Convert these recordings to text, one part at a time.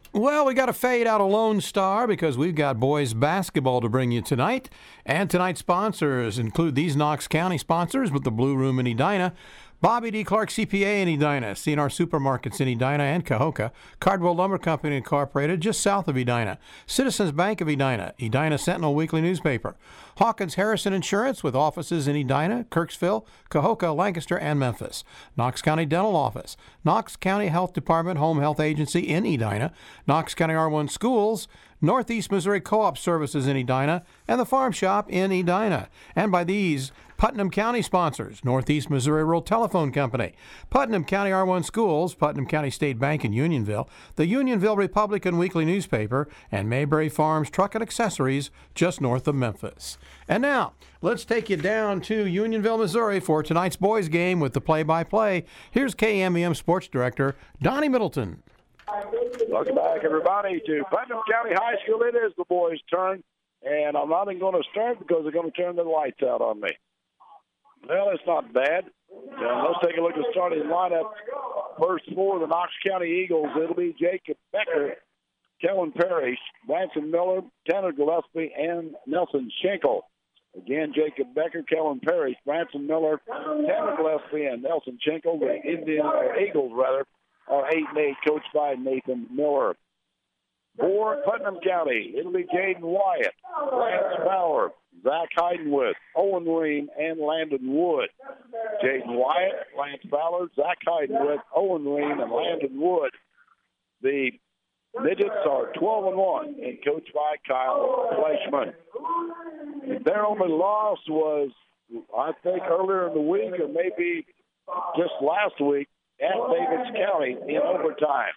Well, we got to fade out a Lone Star because we've got boys basketball to bring you tonight. And tonight's sponsors include these Knox County sponsors with the Blue Room in Edina, Bobby D. Clark CPA in Edina, CNR Supermarkets in Edina and Cahokia, Cardwell Lumber Company Incorporated just south of Edina, Citizens Bank of Edina, Edina Sentinel Weekly Newspaper, Hawkins Harrison Insurance with offices in Edina, Kirksville, Cahokia, Lancaster, and Memphis, Knox County Dental Office, Knox County Health Department Home Health Agency in Edina, Knox County R1 Schools, Northeast Missouri Co-op Services in Edina, and the Farm Shop in Edina. And by these Putnam County sponsors, Northeast Missouri Rural Telephone Company, Putnam County R1 Schools, Putnam County State Bank in Unionville, the Unionville Republican Weekly Newspaper, and Mayberry Farms Truck and Accessories just north of Memphis. And now, let's take you down to Unionville, Missouri for tonight's boys game with the play-by-play. Here's KMEM Sports Director Donnie Middleton. Welcome back, everybody, to Putnam County High School. It is the boys' turn, and I'm not even going to start because they're going to turn the lights out on me. Well, it's not bad. Let's take a look at the starting lineup. First for the Knox County Eagles, it'll be Jacob Becker, Kellen Parrish, Branson Miller, Tanner Gillespie, and Nelson Schenkel. Again, Jacob Becker, Kellen Parrish, Branson Miller, Tanner Gillespie, and Nelson Schenkel. The Eagles, are 8-8, coached by Nathan Miller. For Putnam County, it'll be Jaden Wyatt, Lance Fowler, Zach Heidenwood, Owen Ream, and Landon Wood. Jaden Wyatt, Lance Fowler, Zach Heidenwood, Owen Ream, and Landon Wood. The midgets are 12-1 and coached by Kyle Fleischman. Their only loss was, I think, earlier in the week or maybe just last week at Davids County in overtime.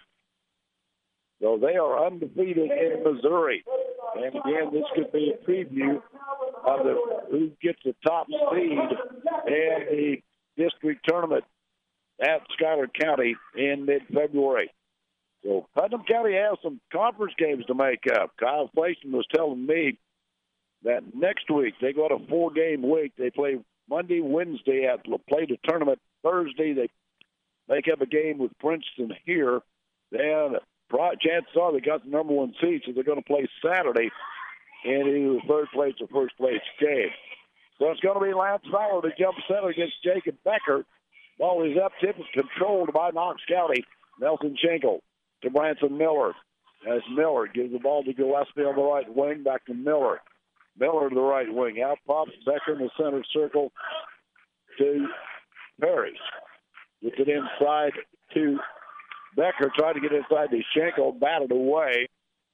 So they are undefeated in Missouri. And again, this could be a preview of who gets the top seed in the district tournament at Schuyler County in mid-February. So Putnam County has some conference games to make up. Kyle Fleischman was telling me that next week they got a 4-game week. They play Monday, Wednesday play the tournament. Thursday they make up a game with Princeton here. Then chances are they got the number 1 seed, so they're going to play Saturday in either third place or first place game. So it's going to be Lance Fowler to jump center against Jacob Becker. Ball is up, tip is controlled by Knox County. Nelson Schenkel to Branson Miller. As Miller gives the ball to Gillespie on the right wing, back to Miller. Miller to the right wing. Out pops Becker in the center circle to Parrish. Gets it inside to Becker, trying to get inside to Schenkel, batted away.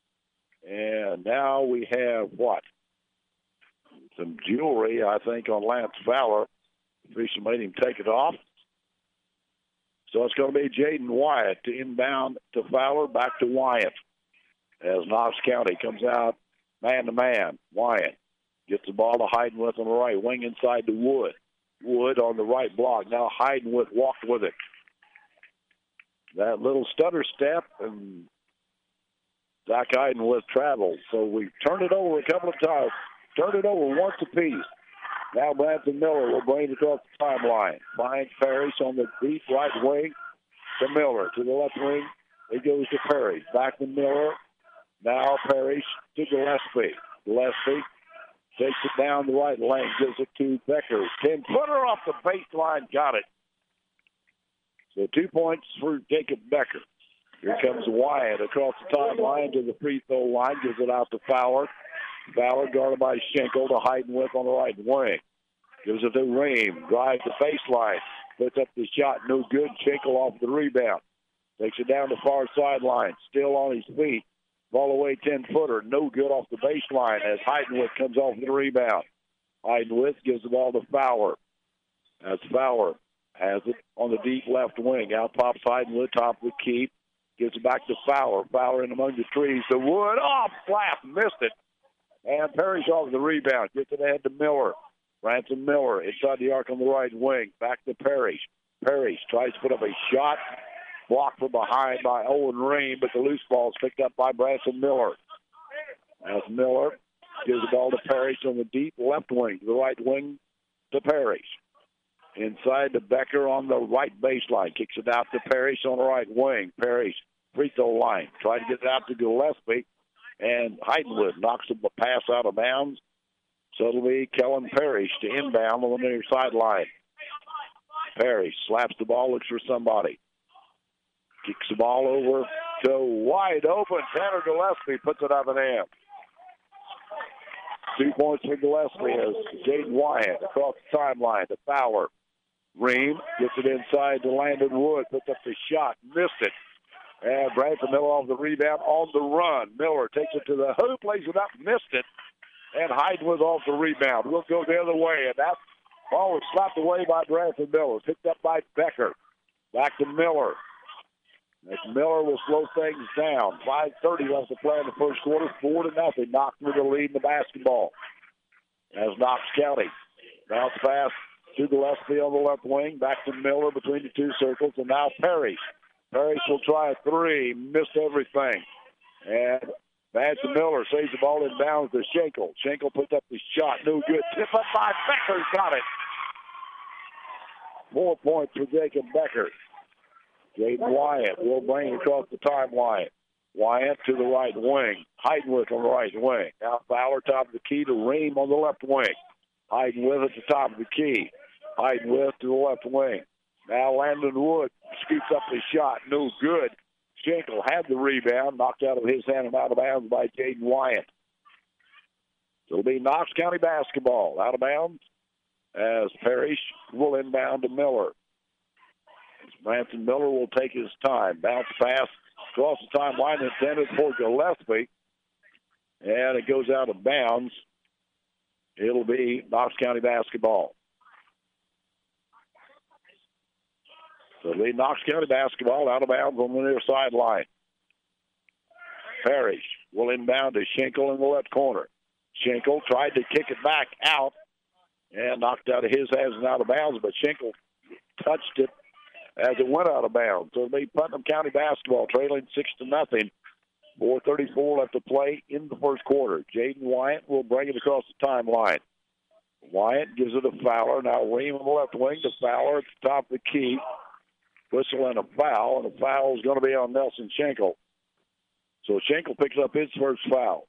And now we have what? Some jewelry, I think, on Lance Fowler. Official made him take it off. So it's going to be Jaden Wyatt to inbound to Fowler, back to Wyatt. As Knox County comes out man-to-man. Wyatt gets the ball to Heidenwood on the right wing inside to Wood. Wood on the right block. Now Heidenwood walked with it. That little stutter step, and Zach Heidenwood traveled. So we turned it over a couple of times. Turned it over once apiece. Now Branson Miller will bring it across the timeline. Finds Parrish on the deep right wing to Miller. To the left wing, it goes to Parrish. Back to Miller. Now Parrish to Gillespie. Gillespie takes it down the right lane. Gives it to Becker. 10-footer off the baseline. Got it. So 2 points for Jacob Becker. Here comes Wyatt across the timeline to the free throw line. Gives it out to Fowler. Fowler guarded by Schenkel to Heidenwood on the right wing. Gives it to Ream. Drives the baseline. Puts up the shot. No good. Schenkel off the rebound. Takes it down the far sideline. Still on his feet. Ball away 10-footer. No good off the baseline as Heidenwood comes off the rebound. Heidenwood gives the ball to Fowler. As Fowler has it on the deep left wing. Out pops Heidenwood, top of the key. Gives it back to Fowler. Fowler in among the trees. The Wood. Oh, slap. Missed it. And Parrish off the rebound. Gets it ahead to Miller. Branson Miller inside the arc on the right wing. Back to Parrish. Parrish tries to put up a shot. Blocked from behind by Owen Ream, but the loose ball is picked up by Branson Miller. As Miller gives the ball to Parrish on the deep left wing. The right wing to Parrish. Inside to Becker on the right baseline. Kicks it out to Parrish on the right wing. Parrish free throw line. Trying to get it out to Gillespie, and Heidenwood knocks the pass out of bounds. So it'll be Kellen Parrish to inbound on the near sideline. Parrish slaps the ball, looks for somebody. Kicks the ball over to wide open. Tanner Gillespie puts it up and in. 2 points for Gillespie as Jaden Wyatt across the timeline to Fowler. Ream gets it inside to Landon Wood, puts up the shot, missed it. And Branson Miller off the rebound on the run. Miller takes it to the hoop, lays it up, missed it. And Heidenwood off the rebound. We'll go the other way, and that ball was slapped away by Branson Miller. Picked up by Becker. Back to Miller. As Miller will slow things down. 5:30 left to play in the first quarter. 4-0. Knox with the lead in the basketball. As Knox County. Bounce pass to Gillespie on the left wing. Back to Miller between the two circles. And now Parrish. Parrish will try a three. Missed everything. And Branson Miller saves the ball in bounds to Schenkel. Schenkel puts up the shot. No good. Tip up by Becker. Got it. 4 points for Jacob Becker. Jaden Wyatt will bring it across the timeline. Wyatt to the right wing. Heidenwood on the right wing. Now Fowler top of the key to Ream on the left wing. Heidenwood at the top of the key. Heidenwood to the left wing. Now Landon Wood scoops up his shot. No good. Schenkel had the rebound. Knocked out of his hand and out of bounds by Jaden Wyatt. So it'll be Knox County basketball. Out of bounds as Parrish will inbound to Miller. Branson Miller will take his time. Bounce pass across the timeline intended for Gillespie. And it goes out of bounds. It'll be Knox County basketball. So it'll be Knox County basketball out of bounds on the near sideline. Parrish will inbound to Schenkel in the left corner. Schenkel tried to kick it back out and knocked out of his hands and out of bounds, but Schenkel touched it as it went out of bounds. So it'll be Putnam County basketball trailing 6-0. 4:34 left to play in the first quarter. Jaden Wyatt will bring it across the timeline. Wyatt gives it to Fowler. Now Ream on the left wing to Fowler at the top of the key. Whistle and a foul, and the foul is going to be on Nelson Schenkel. So Schenkel picks up his first foul.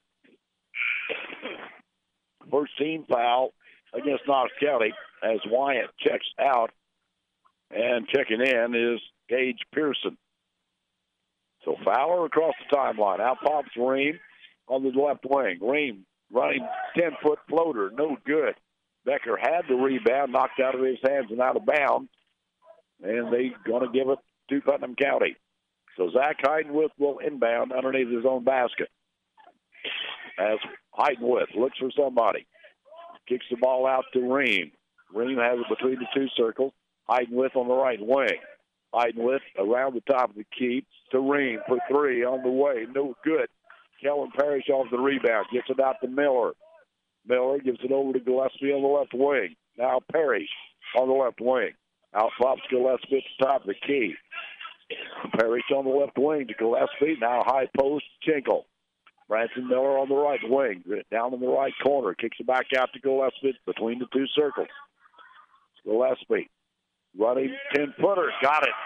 First team foul against Knox County as Wyatt checks out. And checking in is Gage Pearson. So Fowler across the timeline. Out pops Ream on the left wing. Ream running 10-foot floater. No good. Becker had the rebound, knocked out of his hands and out of bounds. And they're going to give it to Putnam County. So Zach Heidenwood will inbound underneath his own basket. As Heidenwood looks for somebody. Kicks the ball out to Ream. Ream has it between the two circles. Heidenwood on the right wing. Heidenwood around the top of the key to Ream for three on the way. No good. Kellen Parrish off the rebound. Gets it out to Miller. Miller gives it over to Gillespie on the left wing. Now Parrish on the left wing. Out pops Gillespie at the top of the key. Parrish on the left wing to Gillespie. Now high post, Schenkel. Branson Miller on the right wing. Down in the right corner. Kicks it back out to Gillespie between the two circles. Gillespie running 10-footer. Got it.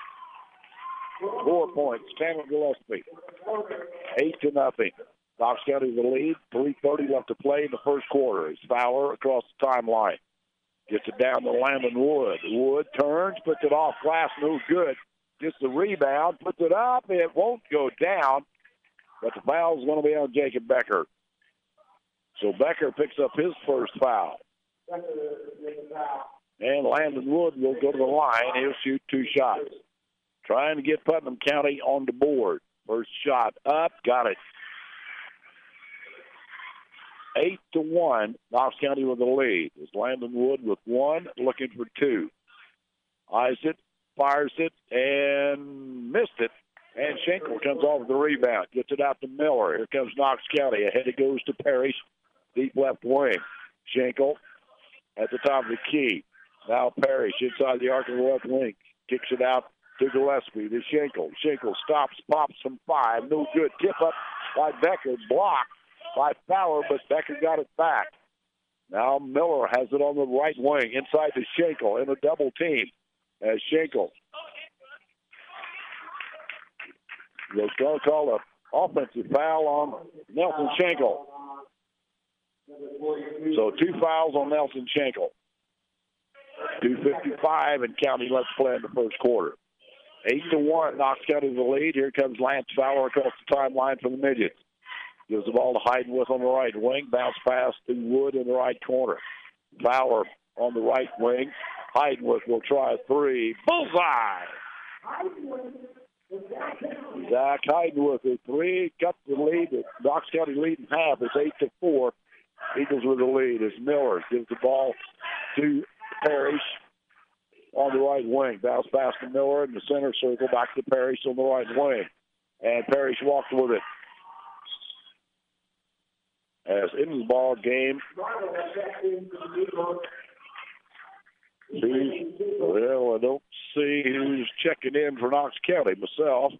4 points. Tanner Gillespie. 8-0. Knox County the lead. 3:30 left to play in the first quarter. It's Fowler across the timeline. Gets it down to Landon Wood. Wood turns, puts it off glass, no good. Gets the rebound, puts it up. It won't go down, but the foul is going to be on Jacob Becker. So Becker picks up his first foul. And Landon Wood will go to the line. He'll shoot 2 shots. Trying to get Putnam County on the board. First shot up, got it. 8-1, Knox County with the lead. It's Landon Wood with 1, looking for 2. Eyes it, fires it, and missed it. And Schenkel comes off with the rebound. Gets it out to Miller. Here comes Knox County. Ahead it goes to Parrish. Deep left wing. Schenkel at the top of the key. Now Parrish inside the arc of the left wing. Kicks it out to Gillespie. To Schenkel. Schenkel stops, pops from 5. No good. Tip up by Becker. Blocked by Fowler, but Becker got it back. Now Miller has it on the right wing, inside to Schenkel in a double team. As Schenkel They're going to call an offensive foul on Nelson Schenkel. So 2 fouls on Nelson Schenkel. 2:55 and counting left to play in the first quarter. 8-1, Knox County the lead. Here comes Lance Fowler across the timeline for the Midgets. Gives the ball to Heidenwith on the right wing. Bounce pass to Wood in the right corner. Fowler on the right wing. Heidenwith will try a 3. Bullseye! Zach Heidenwith with 3. Cuts the lead. Knox County lead in half. It's 8-4. Eagles with the lead as Miller gives the ball to Parrish on the right wing. Bounce pass to Miller in the center circle. Back to Parrish on the right wing. And Parrish walked with it. As into the ball game. Well, I don't see who's checking in for Knox County myself.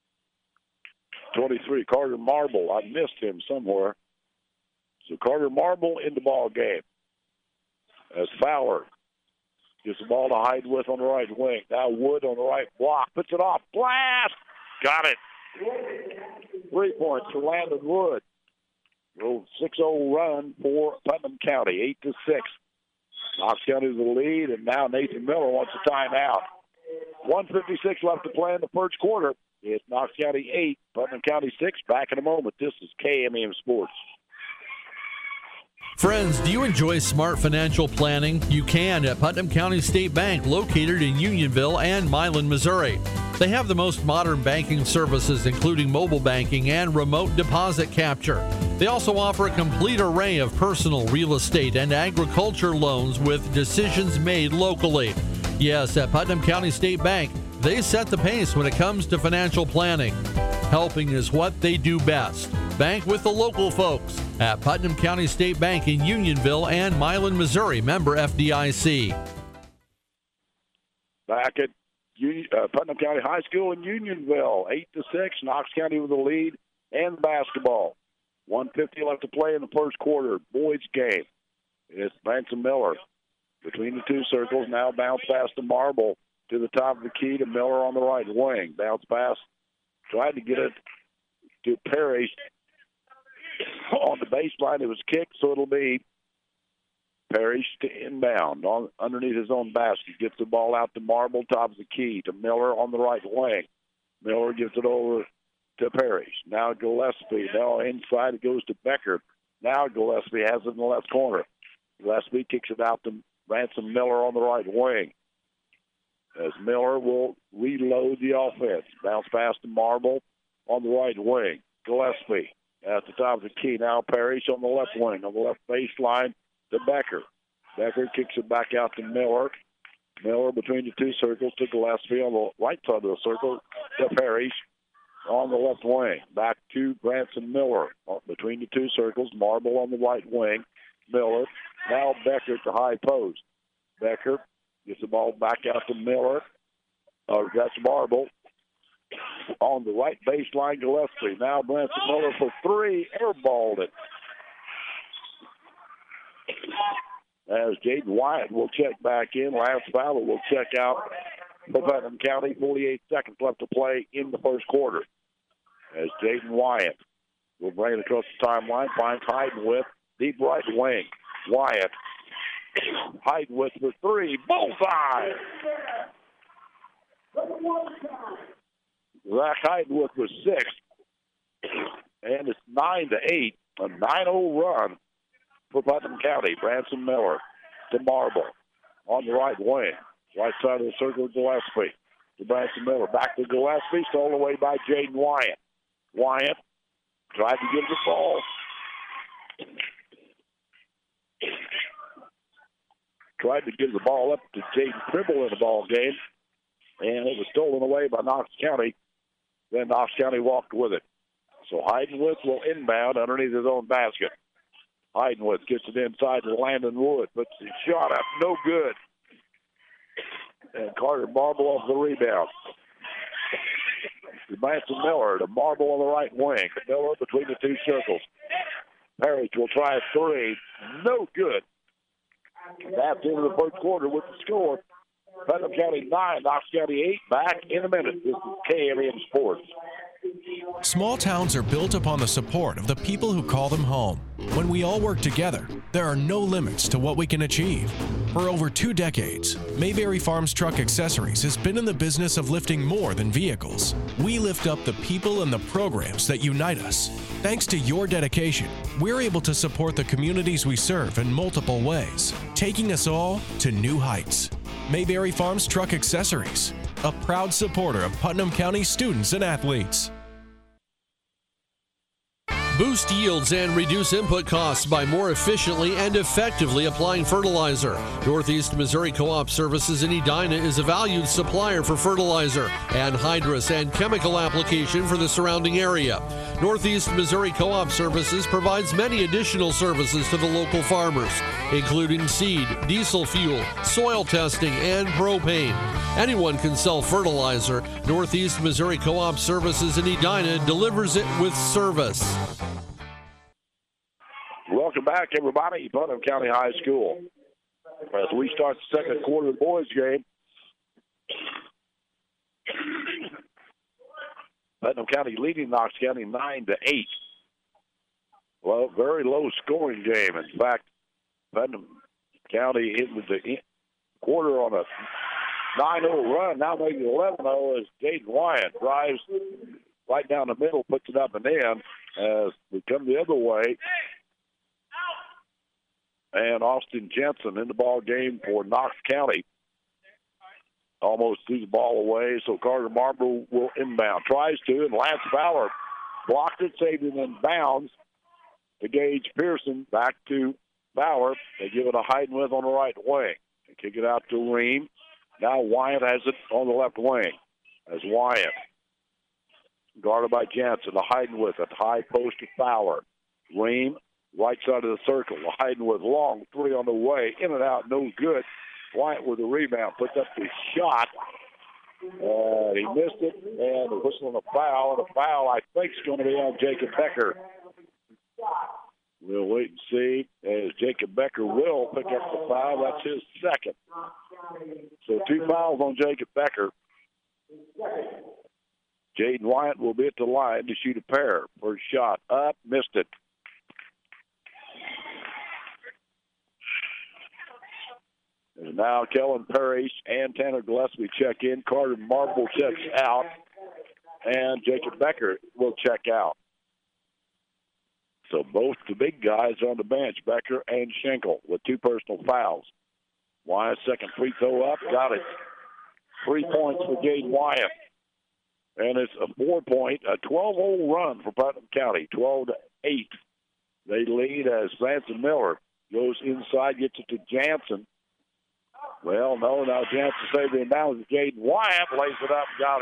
23, Carter Marble. I missed him somewhere. So Carter Marble in the ball game. As Fowler gives the ball to Heidenwith on the right wing. Now Wood on the right block. Puts it off. Blast! Got it. 3 points for Landon Wood. 6-0 run for Putnam County. 8-6. Knox County the lead, and now Nathan Miller wants a timeout. 1:56 left to play in the first quarter. It's Knox County 8, Putnam County 6. Back in a moment. This is KMEM Sports. Friends, do you enjoy smart financial planning? You can at Putnam County State Bank, located in Unionville and Milan, Missouri. They have the most modern banking services, including mobile banking and remote deposit capture. They also offer a complete array of personal, real estate, and agriculture loans with decisions made locally. Yes, at Putnam County State Bank, they set the pace when it comes to financial planning. Helping is what they do best. Bank with the local folks at Putnam County State Bank in Unionville and Milan, Missouri. Member FDIC. Back at Putnam County High School in Unionville, 8-6. Knox County with the lead and basketball. 1:50 left to play in the first quarter. Boys game. It's Branson Miller between the two circles. Now bounce pass to Marble to the top of the key to Miller on the right wing. Bounce pass. Tried to get it to Parrish on the baseline. It was kicked, so it'll be Parrish to inbound underneath his own basket. Gets the ball out to Marble, top of the key to Miller on the right wing. Miller gives it over to Parrish. Now Gillespie. Now inside it goes to Becker. Now Gillespie has it in the left corner. Gillespie kicks it out to Ransom Miller on the right wing. As Miller will reload the offense. Bounce pass to Marble on the right wing. Gillespie at the top of the key. Now Parrish on the left wing, on the left baseline to Becker. Becker kicks it back out to Miller. Miller between the two circles to Gillespie on the right side of the circle to Parrish on the left wing. Back to Branson Miller between the two circles. Marble on the right wing. Miller. Now Becker to high post. Becker gets the ball back out to Miller. That's Marble. On the right baseline, Gillespie. Now Branson Miller for 3. Airballed it. As Jaden Wyatt will check back in. Lance Fowler will check out for Putnam County. 48 seconds left to play in the first quarter. As Jaden Wyatt will bring it across the timeline. Finds Heidenwith. Deep right wing. Wyatt. Heidenwith for 3. Bullseye! Zach Heidenwith was 6. And it's 9-8. A 9-0 run for Putnam County. Branson Miller to Marble on the right wing. Right side of the circle, Gillespie to Branson Miller. Back to Gillespie. Stolen away by Jaden Wyatt. Wyatt tried to give the ball. Tried to give the ball up to Jaden Tribble in the ball game. And it was stolen away by Knox County. Then Knox County walked with it. So Heidenwith will inbound underneath his own basket. Heidenwith gets it inside to Landon Wood. Puts the shot up. No good. And Carter Marble off the rebound. Branson Miller to Marble on the right wing. Miller between the two circles. Parrish will try a 3. No good. That's into the first quarter with the score. Putnam County 9, Knox County 8. Back in a minute. This is KMEM Sports. Small towns are built upon the support of the people who call them home. When we all work together, there are no limits to what we can achieve. For over 2 decades, Mayberry Farms Truck Accessories has been in the business of lifting more than vehicles. We lift up the people and the programs that unite us. Thanks to your dedication, we're able to support the communities we serve in multiple ways, taking us all to new heights. Mayberry Farms Truck Accessories, a proud supporter of Putnam County students and athletes. Boost yields and reduce input costs by more efficiently and effectively applying fertilizer. Northeast Missouri Co-op Services in Edina is a valued supplier for fertilizer, anhydrous, and chemical application for the surrounding area. Northeast Missouri Co-op Services provides many additional services to the local farmers, including seed, diesel fuel, soil testing, and propane. Anyone can sell fertilizer. Northeast Missouri Co-op Services in Edina delivers it with service. Welcome back, everybody, Putnam County High School. As we start the second quarter of the boys' game, Putnam County leading Knox County 9-8. Well, very low-scoring game. In fact, Putnam County into the quarter on a 9-0 run. Now making 11-0 as Jaden Wyatt drives right down the middle, puts it up and in as we come the other way. And Austin Jensen in the ball game for Knox County. Almost threw the ball away, so Carter Marble will inbound. Tries to, and Lance Fowler blocked it, saved it in bounds to Gage Pearson. Back to Fowler. They give it a Heidenwith on the right wing. They kick it out to Ream. Now Wyatt has it on the left wing. As Wyatt, guarded by Jensen, the Heidenwith at the high post to Fowler. Ream. Right side of the circle. Heidenwith long three on the way. In and out, no good. Wyatt with the rebound. Puts up the shot. He missed it. And the whistle on a foul. And a foul, I think, is going to be on Jacob Becker. We'll wait and see. As Jacob Becker will pick up the foul. That's his second. So 2 fouls on Jacob Becker. Jaden Wyatt will be at the line to shoot a pair. First shot up. Missed it. And now Kellen Parrish and Tanner Gillespie check in. Carter Marble checks out. And Jacob Becker will check out. So both the big guys on the bench, Becker and Schenkel, with 2 personal fouls. Wyatt's second free throw up. Got it. 3 points for Jaden Wyatt. And it's a 4-point, a 12-0 run for Putnam County, 12-8. They lead as Samson Miller goes inside, gets it to Jansen. Well, no, now Jansen saved the inbounds. Jaden Wyatt lays it up, got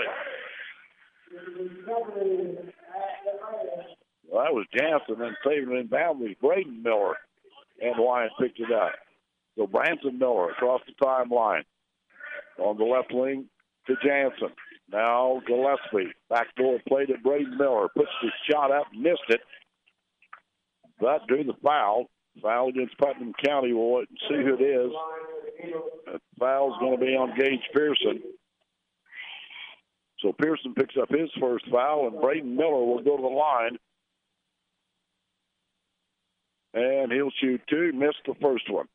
it. Well, that was Jansen, and saving it inbounds was Braden Miller, and Wyatt picked it up. So Branson Miller across the timeline on the left wing to Jansen. Now Gillespie, backdoor play to Braden Miller, puts the shot up, missed it, but drew the foul. Foul against Putnam County. We'll wait and see who it is. The foul's going to be on Gage Pearson. So Pearson picks up his first foul, and Braden Miller will go to the line. And he'll shoot 2, missed the first one.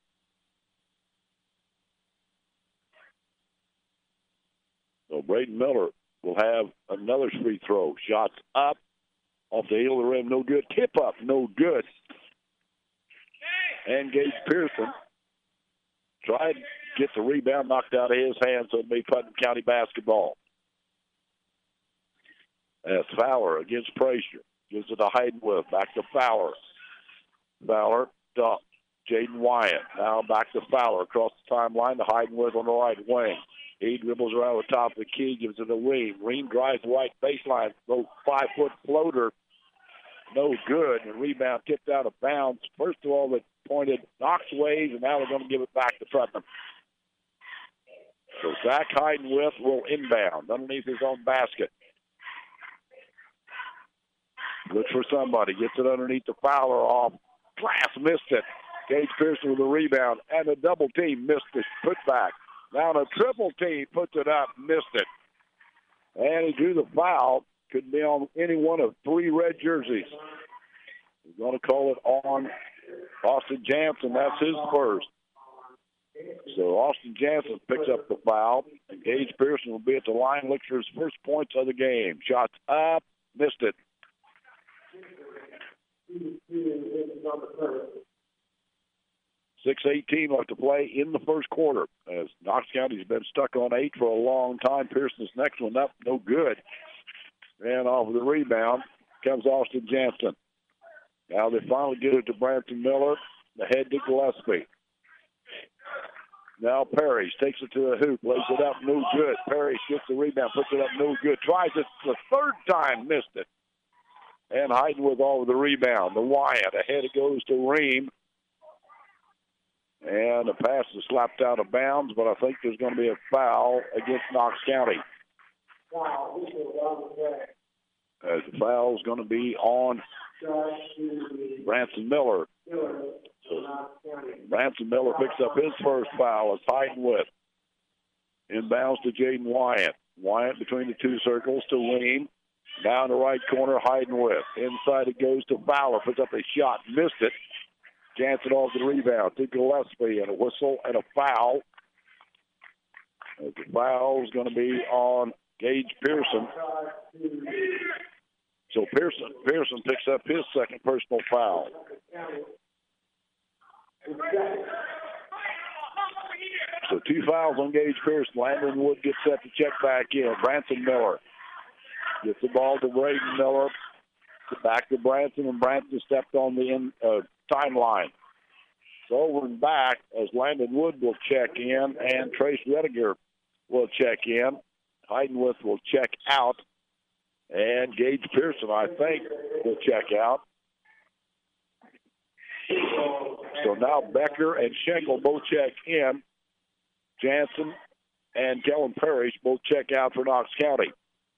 So Braden Miller will have another free throw. Shots up, off the heel of the rim, no good. Tip up, no good. And Gage Pearson tried to get the rebound knocked out of his hands, so it'll be Putnam County basketball. As Fowler against Frazier. Gives it to Heidenwith. Back to Fowler. Fowler to Jaden Wyatt. Now back to Fowler across the timeline to Heidenwith on the right wing. He dribbles around the top of the key, gives it to Ream. Ream drives the right baseline. Goes 5-foot floater. No good. And rebound tipped out of bounds. First of all, they pointed Knox ways, and now they're going to give it back to Putnam. So Zach Heidenwith will inbound underneath his own basket. Looks for somebody. Gets it underneath the Fowler off. Glass missed it. Gage Pearson with a rebound. And a double team missed the putback. Now a triple team puts it up, missed it. And he drew the foul. Could be on any one of 3 red jerseys. We're going to call it on Austin Jansen. That's his first. So Austin Jansen picks up the foul. And Gage Pearson will be at the line, look for his first points of the game. Shots up, missed it. 6:18 left to play in the first quarter. As Knox County's been stuck on 8 for a long time. Pearson's next one up, no good. And off of the rebound comes Austin Jansen. Now they finally get it to Branson Miller. The head to Gillespie. Now Parrish takes it to the hoop, lays it up, no good. Parrish gets the rebound, puts it up, no good. Tries it the third time, missed it. And Heidenwith all over the rebound. The Wyatt ahead it goes to Ream. And the pass is slapped out of bounds, but I think there's going to be a foul against Knox County. As the foul is going to be on Branson Miller. So Branson Miller picks up his first foul. It's Heidenwith. Inbounds to Jaden Wyatt. Wyatt between the 2 circles to Ream. Down the right corner, Heidenwith. Inside it goes to Fowler. Puts up a shot. Missed it. Jansen off the rebound to Gillespie. And a whistle and a foul. The foul is going to be on Gage Pearson. So Pearson picks up his second personal foul. So 2 fouls on Gage Pearson. Landon Wood gets set to check back in. Branson Miller gets the ball to Braden Miller. Back to Branson, and Branson stepped on the timeline. So over and back as Landon Wood will check in, and Trace Rediger will check in. Heidenwith will check out. And Gage Pearson, I think, will check out. So now Becker and Schenkel both check in. Jansen and Kellen Parrish both check out for Knox County.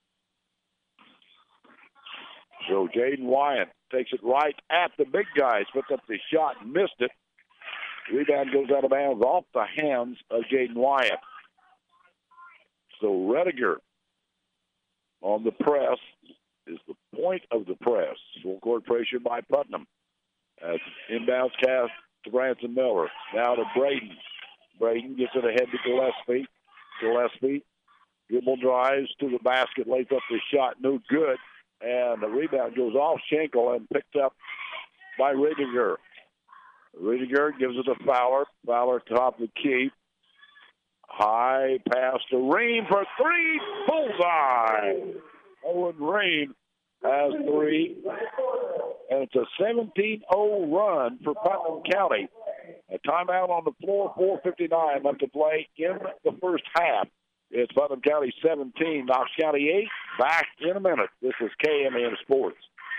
So Jaden Wyatt takes it right at the big guys, puts up the shot, missed it. Rebound goes out of bounds off the hands of Jaden Wyatt. So Rediger on the press is the point of the press. Full court pressure by Putnam. As inbounds cast to Branson Miller. Now to Braden. Braden gets it ahead to Gillespie. Gillespie, dribble drives to the basket, lays up the shot, no good. And the rebound goes off Schenkel and picked up by Rediger. Rediger gives it to Fowler. Fowler top of the key. High pass to Ream for 3. Bullseye. Owen Ream has 3. And it's a 17-0 run for Putnam County. A timeout on the floor, 4:59 left to play in the first half. It's Putnam County 17, Knox County 8. Back in a minute. This is KMN Sports.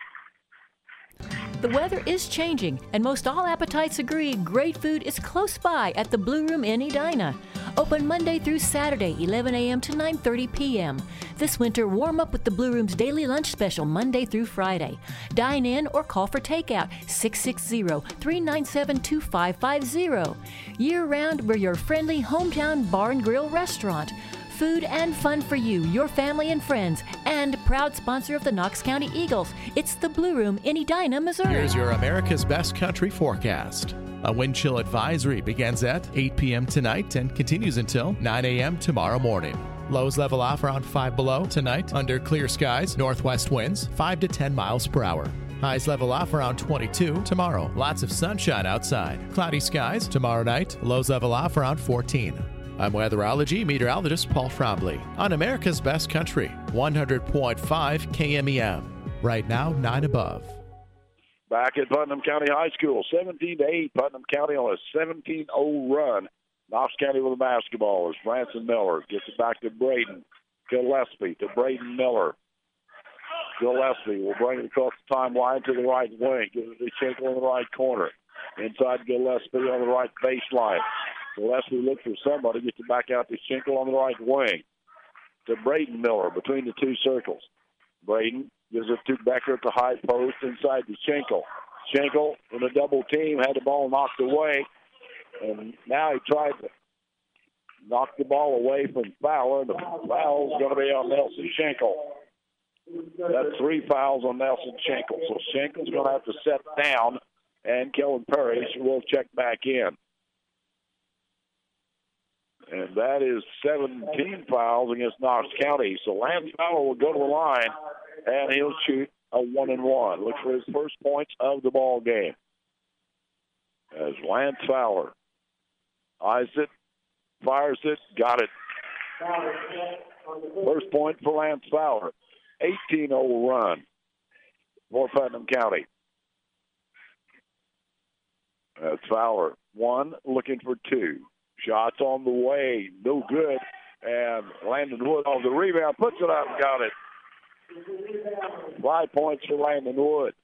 The weather is changing, and most all appetites agree great food is close by at the Blue Room in Edina. Open Monday through Saturday, 11 a.m. to 9:30 p.m. This winter, warm up with the Blue Room's daily lunch special Monday through Friday. Dine in or call for takeout, 660-397-2550. Year-round, we're your friendly hometown bar and grill restaurant. Food and fun for you, your family and friends, and proud sponsor of the Knox County Eagles. It's the Blue Room in Edina, Missouri. Here's your America's Best Country forecast. A wind chill advisory begins at 8 p.m. tonight and continues until 9 a.m. tomorrow morning. Lows level off around 5 below tonight under clear skies. Northwest winds 5 to 10 miles per hour. Highs level off around 22 tomorrow. Lots of sunshine outside. Cloudy skies tomorrow night. Lows level off around 14. I'm weatherology meteorologist Paul Frombley on America's Best Country, 100.5 KMEM. Right now, 9 above. Back at Putnam County High School, 17-8. Putnam County on a 17-0 run. Knox County with the basketball as Branson Miller gets it back to Braden. Gillespie to Braden Miller. Gillespie will bring it across the timeline to the right wing. Gives it to Schenkel in the right corner. Inside Gillespie on the right baseline. Gillespie looks for somebody, gets it back out to Schenkel on the right wing. To Braden Miller between the 2 circles. Braden gives it to Becker at the high post inside to Schenkel. Schenkel in a double team had the ball knocked away. And now he tried to knock the ball away from Fowler. And the foul is going to be on Nelson Schenkel. That's 3 fouls on Nelson Schenkel. So Schenkel's going to have to set down, and Kellen Parrish will check back in. And that is 17 fouls against Knox County. So Lance Fowler will go to the line, and he'll shoot a 1-and-1. Look for his first points of the ball game. As Lance Fowler eyes it, fires it, got it. First point for Lance Fowler. 18-0 run for Putnam County. That's Fowler. 1, looking for 2. Shots on the way, no good. And Landon Wood on the rebound, puts it up, got it. 5 points for Landon Wood.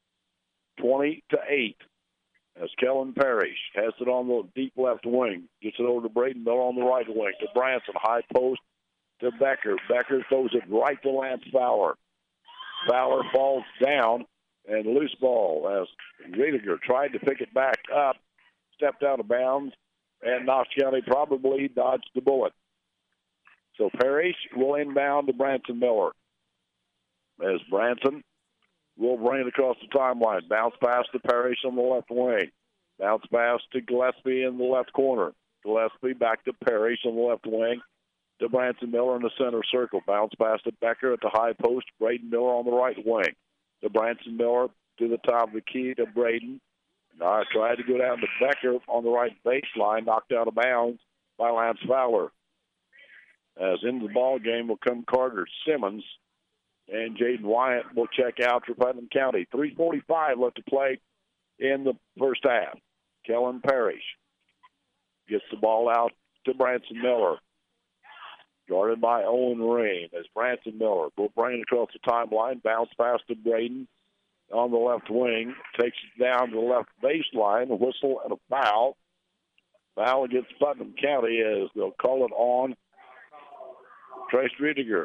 20-8. As Kellen Parrish has it on the deep left wing. Gets it over to Braden Miller on the right wing. To Branson, high post to Becker. Becker throws it right to Lance Fowler. Fowler falls down and loose ball as Riediger tried to pick it back up. Stepped out of bounds. And Knox County probably dodged the bullet. So Parrish will inbound to Branson Miller. As Branson will bring it across the timeline. Bounce pass to Parrish on the left wing. Bounce pass to Gillespie in the left corner. Gillespie back to Parrish on the left wing. To Branson Miller in the center circle. Bounce pass to Becker at the high post. Braden Miller on the right wing. To Branson Miller to the top of the key to Braden. Now tried to go down to Becker on the right baseline, knocked out of bounds by Lance Fowler. As into the ball game will come Carter Simmons, and Jaden Wyatt will check out for Putnam County. 3:45 left to play in the first half. Kellen Parrish gets the ball out to Branson Miller, guarded by Owen Ring. As Branson Miller will bring it across the timeline, bounce pass to Braden on the left wing, takes it down to the left baseline, a whistle and a foul. Foul against Putnam County as they'll call it on Trace Riediger.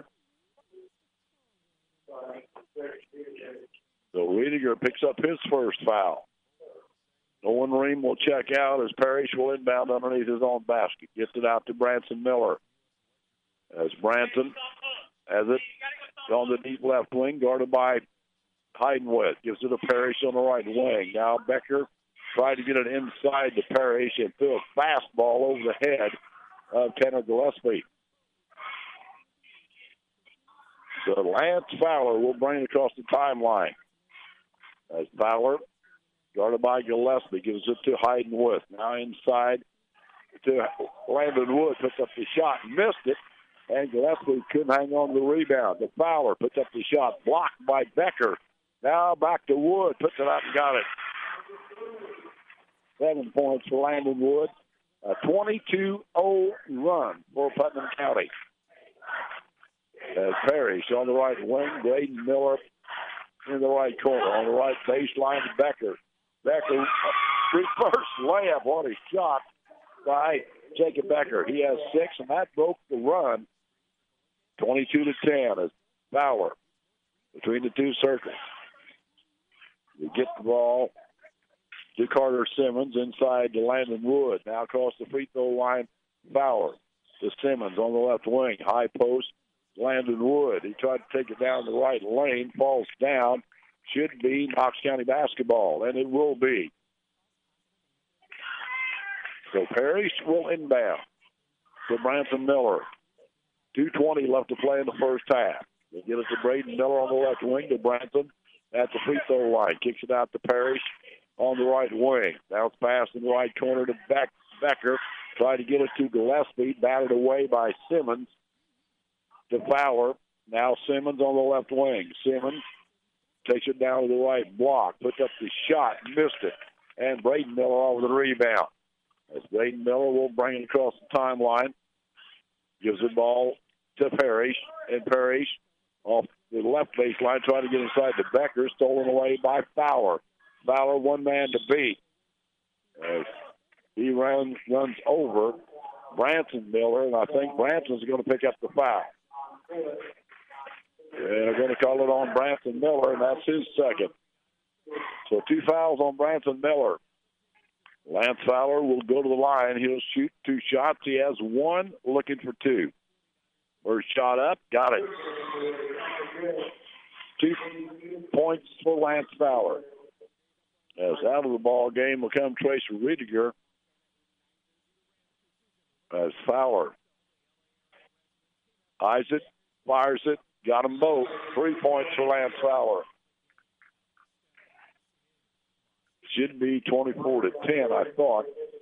So Riediger picks up his first foul. Owen Ream will check out as Parrish will inbound underneath his own basket. Gets it out to Branson Miller. As Branson has it on the deep left wing, guarded by Heidenwood. Gives it to Parrish on the right wing. Now Becker tried to get it inside to Parrish and threw a fastball over the head of Tanner Gillespie. So Lance Fowler will bring it across the timeline. As Fowler, guarded by Gillespie, gives it to Heidenwood. Now inside to Landon Wood. Puts up the shot, missed it. And Gillespie couldn't hang on to the rebound. The Fowler puts up the shot, blocked by Becker. Now back to Wood, puts it up and got it. 7 points for Landon Wood. A 22-0 run for Putnam County. As Parrish on the right wing, Braden Miller in the right corner. On the right baseline, Becker. Becker, reverse layup. What a shot by Jacob Becker. He has 6, and that broke the run. 22-10 as Fowler between the two circles. We get the ball to Carter Simmons inside to Landon Wood. Now across the free throw line, Fowler to Simmons on the left wing. High post, Landon Wood. He tried to take it down the right lane, falls down. Should be Knox County basketball, and it will be. So Parrish will inbound to Branson Miller. 2:20 left to play in the first half. They get it to Braden Miller on the left wing to Branson at the free throw line. Kicks it out to Parrish on the right wing. Bounce pass in the right corner to Becker. Tried to get it to Gillespie. Batted away by Simmons to Fowler. Now Simmons on the left wing. Simmons takes it down to the right block. Puts up the shot. Missed it. And Braden Miller over the rebound. As Braden Miller will bring it across the timeline. Gives the ball to Parrish. And Parrish off the left baseline, trying to get inside to Becker, stolen away by Fowler. Fowler, one man to beat. As he runs over Branson Miller, and I think Branson's going to pick up the foul. They're going to call it on Branson Miller, and that's his second. So 2 fouls on Branson Miller. Lance Fowler will go to the line. He'll shoot 2 shots. He has 1, looking for 2. First shot up, got it. 2 points for Lance Fowler. As out of the ball game will come Trace Riediger. As Fowler eyes it, fires it, got them both. 3 points for Lance Fowler. Should be 24-10, I thought.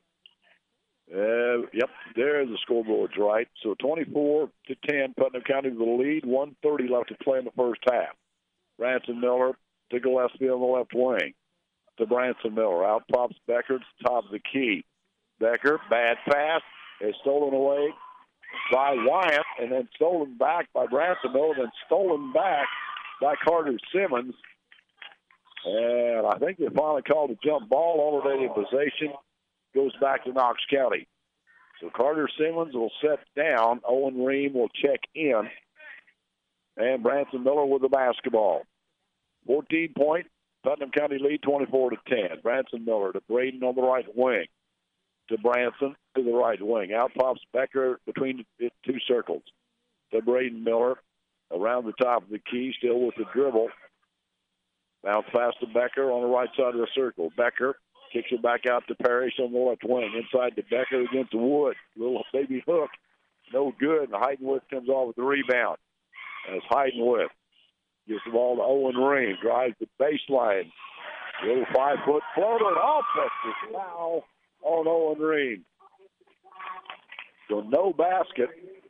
Yep, there's the scoreboard's right. So 24-10, Putnam County with the lead. 1:30 left to play in the first half. Branson Miller to Gillespie on the left wing. To Branson Miller. Out pops Becker to the top of the key. Becker, bad pass, is stolen away by Wyatt, and then stolen back by Branson Miller, then stolen back by Carter Simmons. And I think they finally called a jump ball. Alternating possession goes back to Knox County. So Carter Simmons will set down. Owen Ream will check in. And Branson Miller with the basketball. 14-point Putnam County lead, 24-10. Branson Miller to Braden on the right wing. To Branson to the right wing. Out pops Becker between the 2 circles. To Braden Miller around the top of the key, still with the dribble. Bounce fast to Becker on the right side of the circle. Becker kicks it back out to Parrish on the left wing. Inside to Becker against Wood. Little baby hook. No good. And Heidenwith comes off with the rebound. As Heidenwith gives the ball to Owen Ream. Drives the baseline. Little 5-foot floater. Offensive foul on Owen Ream. So no basket.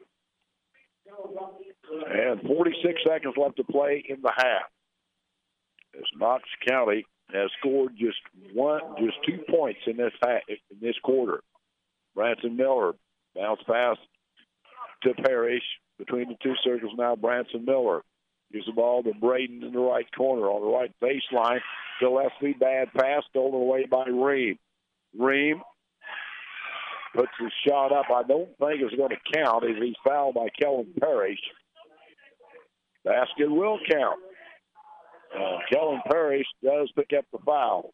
And 46 seconds left to play in the half. As Knox County has scored just 2 points in this quarter. Branson Miller bounce pass to Parrish between the 2 circles now. Branson Miller gives the ball to Braden in the right corner on the right baseline. Gillespie, bad pass, stolen away by Ream. Ream puts his shot up. I don't think it's going to count as he's fouled by Kellen Parrish. Basket will count. Kellen Parrish does pick up the foul.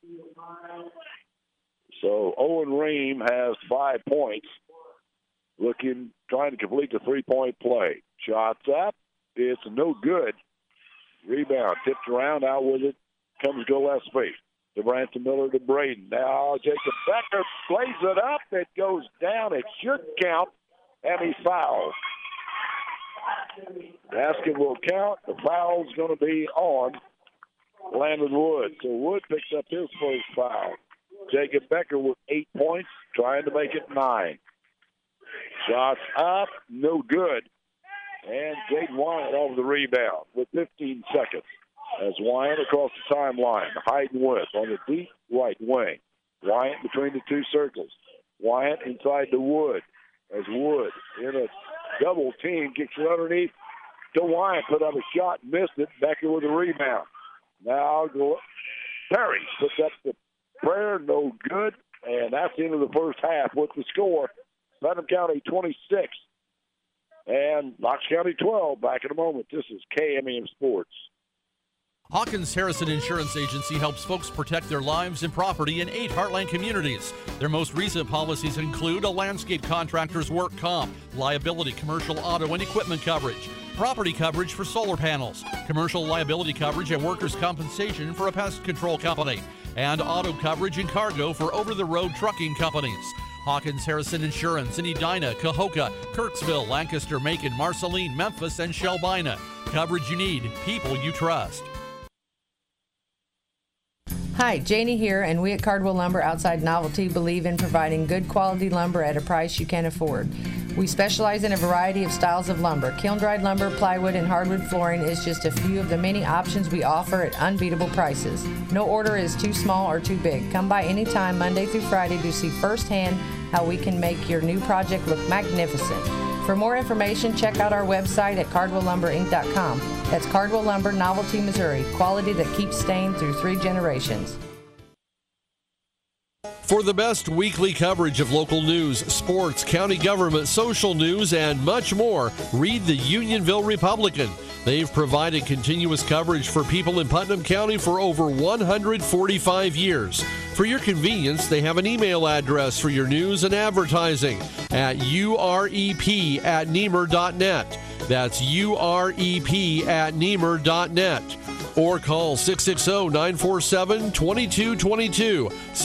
So Owen Ream has 5 points. Trying to complete the 3-point play. Shots up. It's no good. Rebound. Tipped around. Out with it comes Gillespie. To Branson Miller to Braden. Now Jacob Becker plays it up. It goes down. It should count. And he fouls. Basket will count. The foul's going to be on Landon Wood. So Wood picks up his first foul. Jacob Becker with 8 points, trying to make it 9. Shots up, no good. And Jaden Wyatt over the rebound with 15 seconds. As Wyatt across the timeline, Heidenwith on the deep right wing. Wyatt between the 2 circles. Wyatt inside to Wood. As Wood in a double team kicks it underneath to Wyatt. Put up a shot, missed it. Becker with a rebound. Now Parrish puts up the prayer, no good. And that's the end of the first half with the score. Putnam County 26 and Knox County 12. Back in a moment. This is KMEM Sports. Hawkins Harrison Insurance Agency helps folks protect their lives and property in 8 Heartland communities. Their most recent policies include a landscape contractor's work comp, liability, commercial auto and equipment coverage, property coverage for solar panels, commercial liability coverage and workers' compensation for a pest control company, and auto coverage and cargo for over-the-road trucking companies. Hawkins Harrison Insurance in Edina, Cahokia, Kirksville, Lancaster, Macon, Marceline, Memphis, and Shelbina. Coverage you need, people you trust. Hi, Janie here, and we at Cardwell Lumber Outside Novelty believe in providing good quality lumber at a price you can afford. We specialize in a variety of styles of lumber. Kiln-dried lumber, plywood, and hardwood flooring is just a few of the many options we offer at unbeatable prices. No order is too small or too big. Come by anytime, Monday through Friday, to see firsthand how we can make your new project look magnificent. For more information, check out our website at CardwellLumberInc.com. That's Cardwell Lumber, Novelty, Missouri. Quality that keeps staying through 3 generations. For the best weekly coverage of local news, sports, county government, social news, and much more, read the Unionville Republican. They've provided continuous coverage for people in Putnam County for over 145 years. For your convenience, they have an email address for your news and advertising at urep@nemer.net. That's UREP@Niemer.net. Or call 660-947-2222.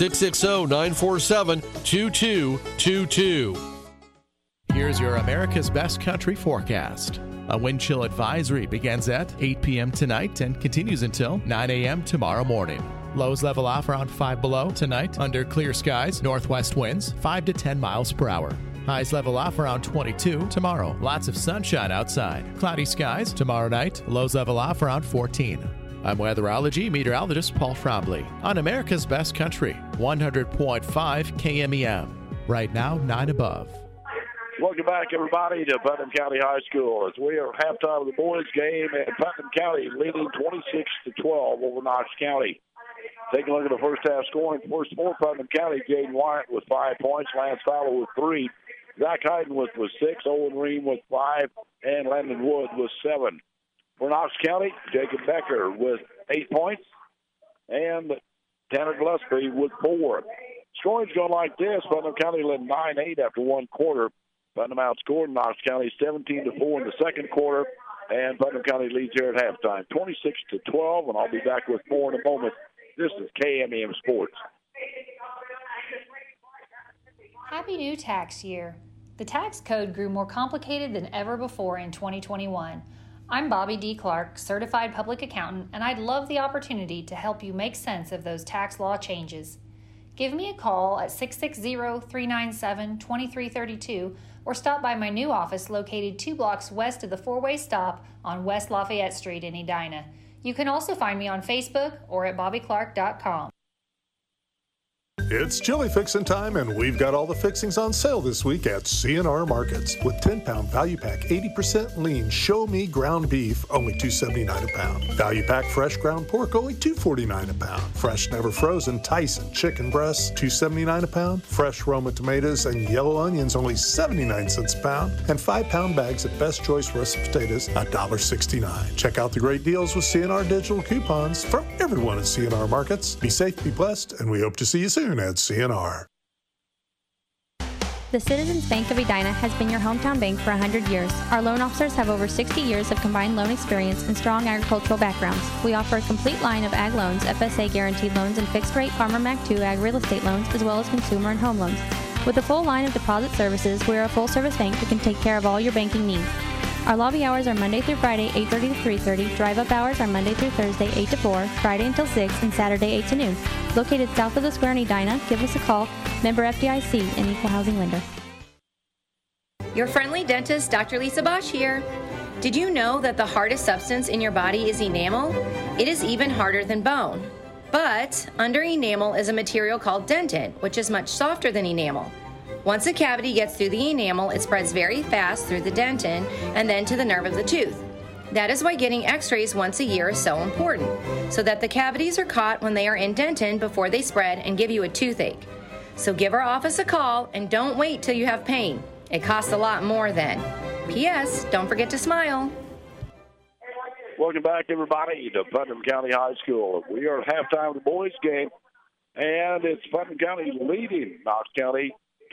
660-947-2222. Here's your America's Best Country forecast. A wind chill advisory begins at 8 p.m. tonight and continues until 9 a.m. tomorrow morning. Lows level off around 5 below tonight under clear skies, northwest winds 5 to 10 miles per hour. Highs level off around 22 tomorrow. Lots of sunshine outside. Cloudy skies tomorrow night. Lows level off around 14. I'm weatherology meteorologist Paul Frombley on America's Best Country, 100.5 KMEM. Right now, 9 above. Welcome back, everybody, to Putnam County High School. As we are at halftime of the boys' game, and Putnam County leading 26-12 over Knox County. Taking a look at the first half scoring. First for Putnam County, Jaden Wyatt with 5 points, Lance Fowler with 3, Zach Hayden with 6, Owen Ream with 5, and Landon Wood with 7. For Knox County, Jacob Becker with 8 points, and Tanner Gillespie with 4. Scoring's going like this. Putnam County led 9-8 after one quarter. Putnam outscored Knox County 17-4 in the second quarter, and Putnam County leads here at halftime, 26-12, and I'll be back with more in a moment. This is KMEM Sports. Happy new tax year. The tax code grew more complicated than ever before in 2021. I'm Bobby D. Clark, certified public accountant, and I'd love the opportunity to help you make sense of those tax law changes. Give me a call at 660-397-2332 or stop by my new office located 2 blocks west of the four-way stop on West Lafayette Street in Edina. You can also find me on Facebook or at bobbyclark.com. It's chili fixin' time, and we've got all the fixings on sale this week at C&R Markets. With 10-pound value pack 80% lean show me ground beef, only $2.79 a pound. Value pack fresh ground pork, only $2.49 a pound. Fresh never frozen Tyson chicken breasts, $2.79 a pound. Fresh Roma tomatoes and yellow onions, only 79 cents a pound. And 5-pound bags of Best Choice russet potatoes, $1.69. Check out the great deals with C&R digital coupons from everyone at C&R Markets. Be safe, be blessed, and we hope to see you soon at C&R. The Citizens Bank of Edina has been your hometown bank for 100 years. Our loan officers have over 60 years of combined loan experience and strong agricultural backgrounds. We offer a complete line of ag loans, FSA guaranteed loans, and fixed-rate Farmer Mac 2 ag real estate loans, as well as consumer and home loans. With a full line of deposit services, we are a full-service bank that can take care of all your banking needs. Our lobby hours are Monday through Friday, 8:30 to 3:30. Drive-up hours are Monday through Thursday, 8 to 4, Friday until 6, and Saturday, 8 to noon. Located south of the square in Edina, give us a call. Member FDIC and Equal Housing Lender. Your friendly dentist, Dr. Lisa Bosch here. Did you know that the hardest substance in your body is enamel? It is even harder than bone. But under enamel is a material called dentin, which is much softer than enamel. Once a cavity gets through the enamel, it spreads very fast through the dentin and then to the nerve of the tooth. That is why getting x-rays once a year is so important, so that the cavities are caught when they are in dentin before they spread and give you a toothache. So give our office a call and don't wait till you have pain. It costs a lot more then. P.S. Don't forget to smile. Welcome back, everybody, to Putnam County High School. We are at halftime of the boys' game, and it's Putnam County leading Knox County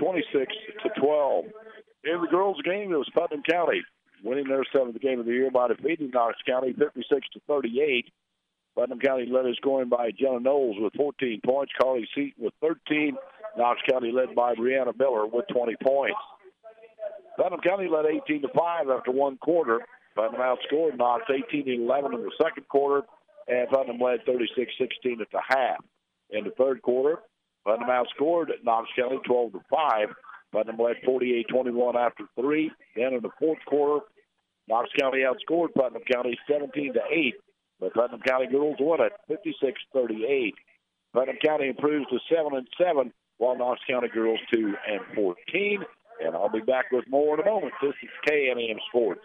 26-12. In the girls' game, it was Putnam County winning their 7th game of the year by defeating Knox County 56-38. Putnam County led in scoring by Jenna Knowles with 14 points, Carly Seaton with 13. Knox County led by Brianna Miller with 20 points. Putnam County led 18-5 after one quarter. Putnam outscored Knox 18-11 in the second quarter, and Putnam led 36-16 at the half. In the third quarter, Putnam outscored Knox County 12-5. Putnam led 48-21 after 3. Then in the fourth quarter, Knox County outscored Putnam County 17-8. But Putnam County girls won it 56-38. Putnam County improves to 7-7, while Knox County girls 2-14. And I'll be back with more in a moment. This is KMEM Sports.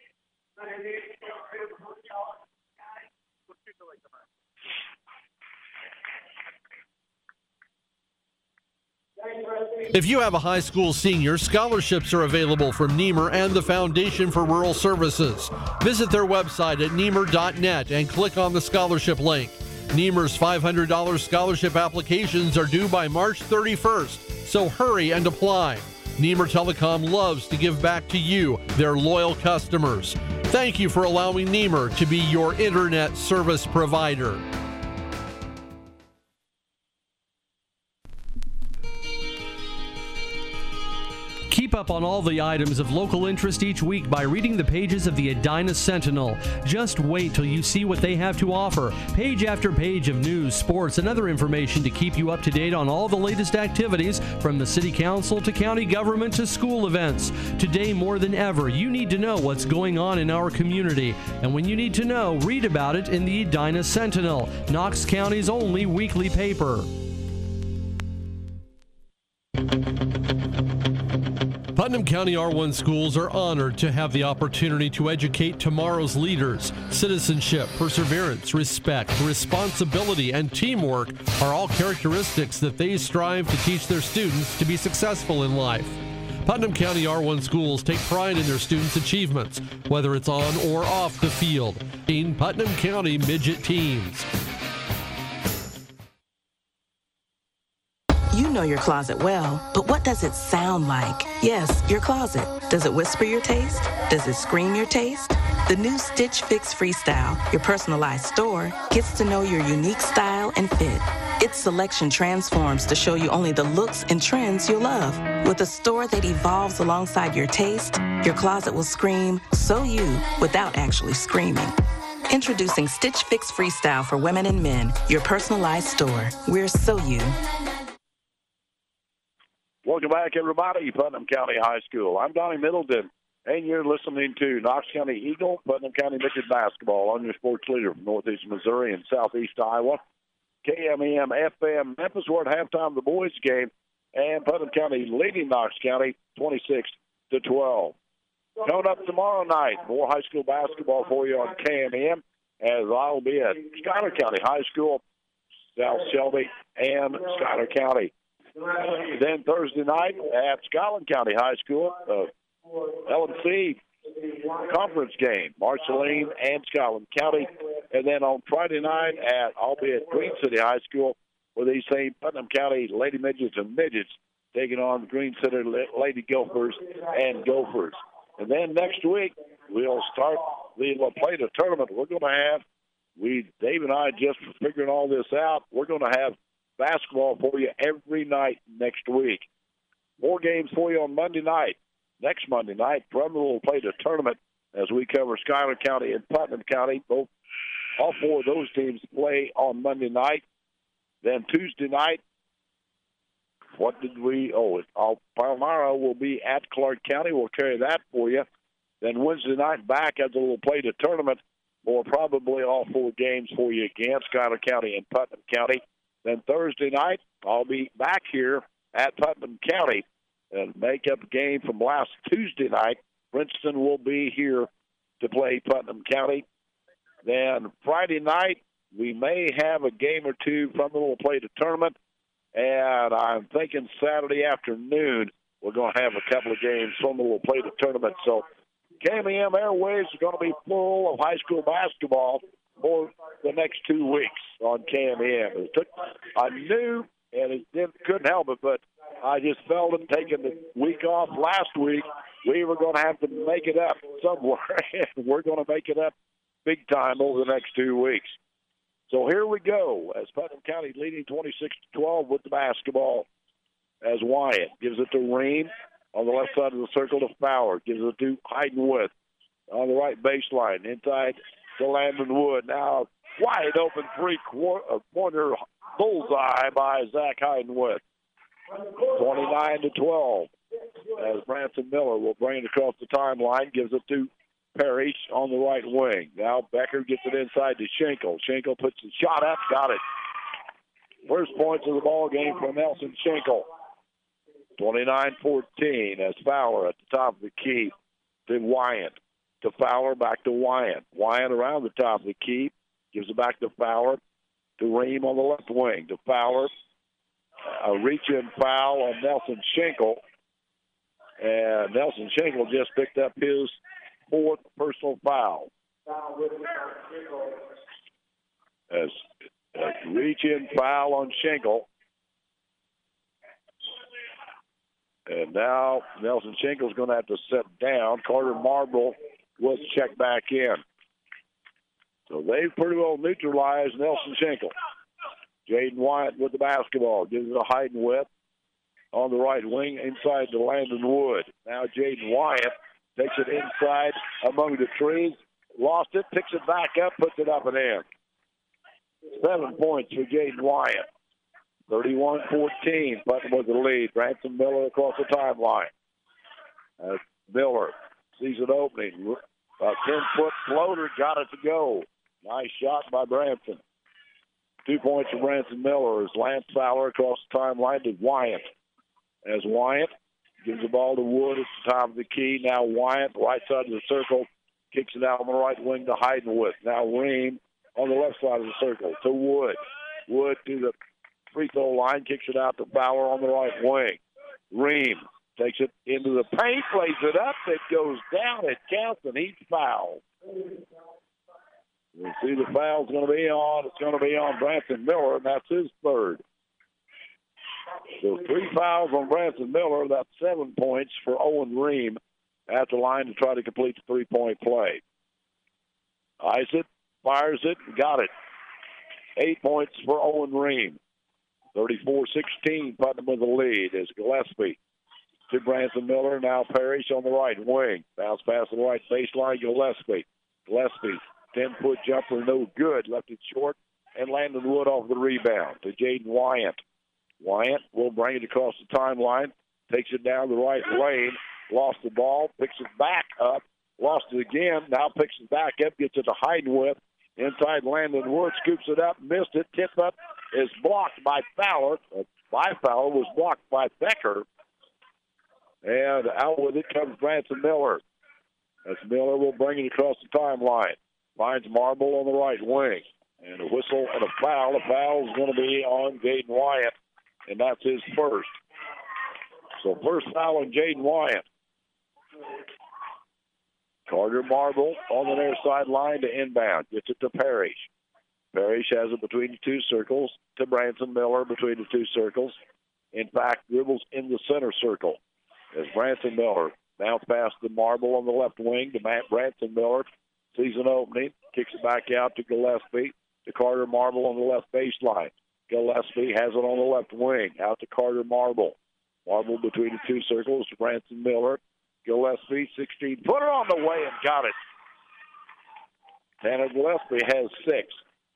If you have a high school senior, scholarships are available from Niemer and the Foundation for Rural Services. Visit their website at niemer.net and click on the scholarship link. Niemer's $500 scholarship applications are due by March 31st, so hurry and apply. Niemer Telecom loves to give back to you, their loyal customers. Thank you for allowing Niemer to be your internet service provider. Keep up on all the items of local interest each week by reading the pages of the Edina Sentinel. Just wait till you see what they have to offer. Page after page of news, sports, and other information to keep you up to date on all the latest activities from the city council to county government to school events. Today, more than ever, you need to know what's going on in our community. And when you need to know, read about it in the Edina Sentinel, Knox County's only weekly paper. Putnam County R1 schools are honored to have the opportunity to educate tomorrow's leaders. Citizenship, perseverance, respect, responsibility, and teamwork are all characteristics that they strive to teach their students to be successful in life. Putnam County R1 schools take pride in their students' achievements, whether it's on or off the field. In Putnam County Midget Teams. You know your closet well, but what does it sound like? Yes, your closet. Does it whisper your taste? Does it scream your taste? The new Stitch Fix Freestyle, your personalized store, gets to know your unique style and fit. Its selection transforms to show you only the looks and trends you love. With a store that evolves alongside your taste, your closet will scream, "So you," without actually screaming. Introducing Stitch Fix Freestyle for women and men, your personalized store. We're so you. Welcome back, everybody. Putnam County High School. I'm Donnie Middleton, and you're listening to Knox County Eagle, Putnam County Midget Basketball on your sports leader from Northeast Missouri and Southeast Iowa. KMEM FM Memphis. We're at halftime of the boys' game, and Putnam County leading Knox County 26-12. Coming up tomorrow night, more high school basketball for you on KMEM, as I'll be at Schuyler County High School, South Shelby, and Schuyler County. Then Thursday night at Scotland County High School, L&C conference game, Marceline and Scotland County. And then on Friday night I'll be at Green City High School with these same Putnam County Lady Midgets and Midgets taking on the Green City Lady Gophers and Gophers. And then next week we'll start the La Plata tournament. We're going to have, Dave and I just figuring all this out, we're going to have basketball for you every night next week. More games for you on Monday night. Next Monday night, from the La Plata tournament, as we cover Schuyler County and Putnam County. All four of those teams play on Monday night. Then Tuesday night, Palmyra will be at Clark County. We'll carry that for you. Then Wednesday night, back at the La Plata tournament, or probably all four games for you again, Schuyler County and Putnam County. Then Thursday night, I'll be back here at Putnam County and make up a game from last Tuesday night. Princeton will be here to play Putnam County. Then Friday night, we may have a game or two from the La Plata tournament. And I'm thinking Saturday afternoon, we're going to have a couple of games from the La Plata tournament. So KMEM Airways are going to be full of high school basketball for the next 2 weeks on KMEM. I knew, and couldn't help it, but I just felt it taking the week off last week. We were going to have to make it up somewhere, and we're going to make it up big time over the next 2 weeks. So here we go, as Putnam County leading 26-12 with the basketball, as Wyatt gives it to Ream on the left side of the circle to Fowler, gives it to Heidenwood on the right baseline, inside to Landon Wood. Now, wide open three-pointer bullseye by Zach Heidenwood. 29-12, as Branson Miller will bring it across the timeline, gives it to Parrish on the right wing. Now Becker gets it inside to Schenkel. Schenkel puts the shot up, got it. First points of the ball game for Nelson Schenkel. 29-14 as Fowler at the top of the key to Wyant. To Fowler, back to Wyant. Wyant around the top of the key, gives it back to Fowler. To Ream on the left wing. To Fowler. A reach-in foul on Nelson Schenkel. And Nelson Schenkel just picked up his fourth personal foul. As a reach-in foul on Schenkel. And now Nelson Schenkel's going to have to sit down. Carter Marble will check back in. So they've pretty well neutralized Nelson Schenkel. Jaden Wyatt with the basketball. Gives it a Hayden Whip on the right wing inside to Landon Wood. Now Jaden Wyatt takes it inside among the trees. Lost it, picks it back up, puts it up and in. 7 points for Jaden Wyatt. 31-14. Putnam with the lead. Branson Miller across the timeline. Miller sees an opening. A 10-foot floater got it to go. Nice shot by Branson. 2 points for Branson Miller as Lance Fowler across the timeline to Wyatt. As Wyatt gives the ball to Wood at the top of the key. Now Wyatt, right side of the circle, kicks it out on the right wing to Heidenwood. Now Ream on the left side of the circle to Wood. Wood to the free throw line, kicks it out to Fowler on the right wing. Ream takes it into the paint, plays it up. It goes down. It counts, and he's fouled. We'll see the foul's going to be on. It's going to be on Branson Miller, and that's his third. So 3 fouls on Branson Miller. That's 7 points for Owen Ream at the line to try to complete the 3-point play. Eyes it, fires it, got it. 8 points for Owen Ream. 34-16, Putnam with the lead as Gillespie to Branson Miller. Now Parrish on the right wing. Bounce past the right baseline, Gillespie. Gillespie, 10-foot jumper, no good. Left it short, and Landon Wood off the rebound to Jaden Wyatt. Wyatt will bring it across the timeline, takes it down the right lane, lost the ball, picks it back up, lost it again, now picks it back up, gets it to Heidenwith. Inside Landon Wood, scoops it up, missed it, tip up is blocked by Fowler. Fowler was blocked by Becker. And out with it comes Branson Miller. As Miller will bring it across the timeline. Finds Marble on the right wing. And a whistle and a foul. The foul is going to be on Jaden Wyatt, and that's his first. So first foul on Jaden Wyatt. Carter Marble on the near sideline to inbound. Gets it to Parrish. Parrish has it between the two circles to Branson Miller between the two circles. In fact, dribbles in the center circle. As Branson Miller bounce past the Marble on the left wing to Branson Miller. Sees an opening. Kicks it back out to Gillespie. To Carter Marble on the left baseline. Gillespie has it on the left wing. Out to Carter Marble. Marble between the two circles to Branson Miller. Gillespie, 16-footer on the way and got it. Tanner Gillespie has 6.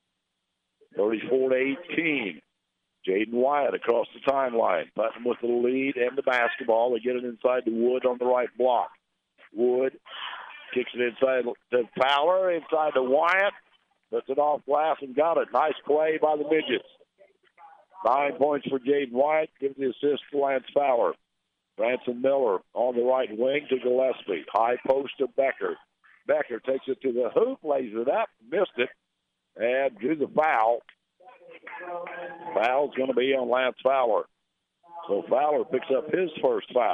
34-18. Jaden Wyatt across the timeline. Putnam with the lead and the basketball. They get it inside to Wood on the right block. Wood kicks it inside to Fowler, inside to Wyatt. Puts it off glass and got it. Nice play by the midgets. 9 points for Jaden Wyatt. Gives the assist to Lance Fowler. Branson Miller on the right wing to Gillespie. High post to Becker. Becker takes it to the hoop, lays it up, missed it, and drew the foul. Foul's going to be on Lance Fowler. So Fowler picks up his first foul.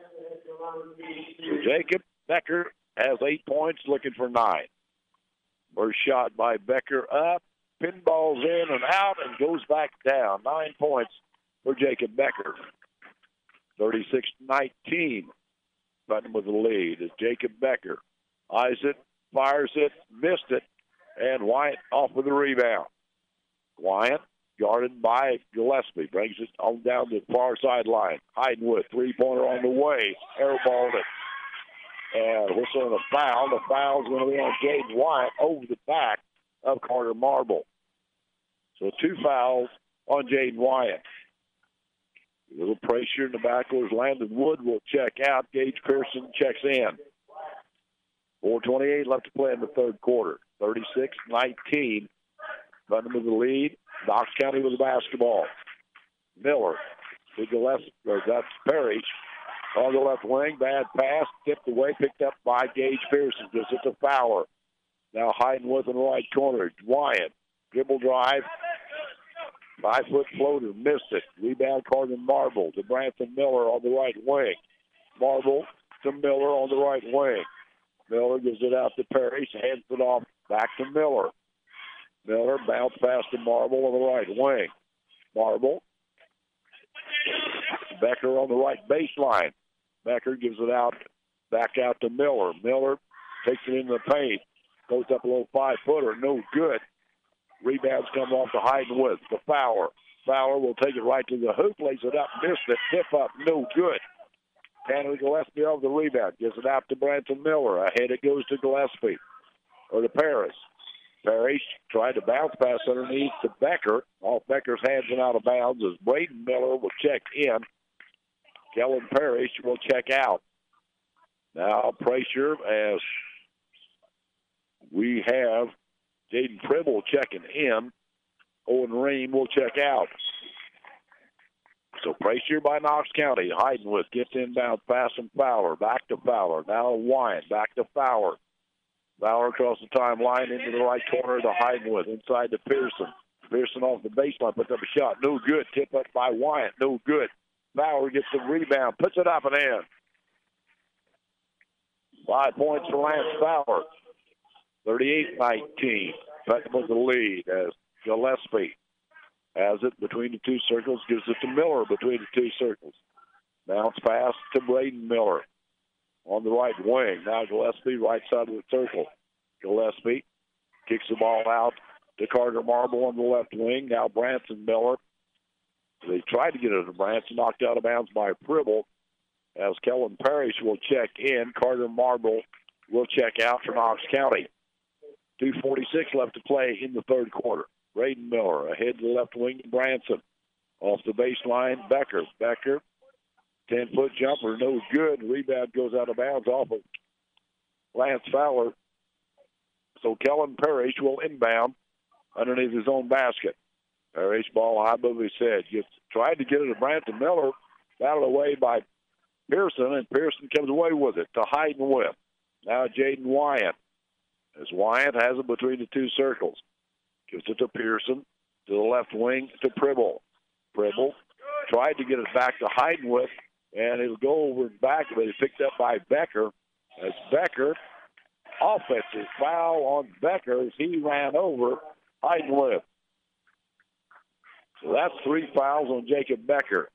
So Jacob Becker has 8 points, looking for 9. First shot by Becker up, pinballs in and out, and goes back down. 9 points for Jacob Becker. 36-19. Putnam with the lead is Jacob Becker. Eyes it, fires it, missed it, and Wyatt off with the rebound. Wyatt, guarded by Gillespie, brings it on down to the far sideline. Heidenwood, 3-pointer on the way, airballed it. And whistle and a foul. The foul's going to be on Jaden Wyatt over the back of Carter Marble. So 2 fouls on Jaden Wyatt. A little pressure in the backcourt. Landon Wood will check out. Gage Pearson checks in. 4:28 left to play in the third quarter. 36-19. Putnam with the lead. Knox County with the basketball. Miller to Gillespie. That's Parrish on the left wing. Bad pass. Tipped away. Picked up by Gage Pearson. Gives it to Fowler. Now Heidenwood in the right corner. Wyatt. Dribble drive. 5-foot floater, missed it. Rebound Carter Marble to Branson Miller on the right wing. Marble to Miller on the right wing. Miller gives it out to Parrish, hands it off back to Miller. Miller bounced past to Marble on the right wing. Marble Becker on the right baseline. Becker gives it out, back out to Miller. Miller takes it into the paint. Goes up a little 5-footer. No good. Rebounds come off to Heidenwith. The Fowler. Fowler will take it right to the hoop. Lays it up. Missed it. Tip up. No good. Tanner Gillespie over the rebound. Gives it out to Branson Miller. Ahead it goes to Gillespie. Or to Parrish. Parrish tried to bounce pass underneath to Becker. Off Becker's hands and out of bounds as Braden Miller will check in. Kellen Parrish will check out. Now pressure as we have Jaden Pribble checking in. Owen Ream will check out. So pressure by Knox County. Heidenwith gets inbound pass from Fowler. Back to Fowler. Now Wyatt. Back to Fowler. Fowler across the timeline into the right corner to Heidenwith. Inside to Pearson. Pearson off the baseline. Puts up a shot. No good. Tip up by Wyatt. No good. Fowler gets the rebound. Puts it up and in. 5 points for Lance Fowler. 38-19. Putnam with the lead as Gillespie has it between the two circles. Gives it to Miller between the two circles. Bounce pass to Braden Miller on the right wing. Now Gillespie, right side of the circle. Gillespie kicks the ball out to Carter Marble on the left wing. Now Branson Miller. They tried to get it to Branson, knocked out of bounds by Pribble. As Kellen Parrish will check in, Carter Marble will check out for Knox County. 2:46 left to play in the third quarter. Braden Miller ahead to the left wing to Branson. Off the baseline, Becker. Becker, 10-foot jumper, no good. Rebound goes out of bounds off of Lance Fowler. So Kellen Parrish will inbound underneath his own basket. Parrish ball high above his head. Tried to get it to Branson Miller. Battled away by Pearson, and Pearson comes away with it to Heidenwith. Now Jaden Wyatt. As Wyatt has it between the two circles. Gives it to Pearson, to the left wing, to Pribble. Pribble tried to get it back to Heidenwith, and it'll go over and back, but it's picked up by Becker. As Becker, offensive foul on Becker as he ran over Heidenwith. So that's 3 fouls on Jacob Becker.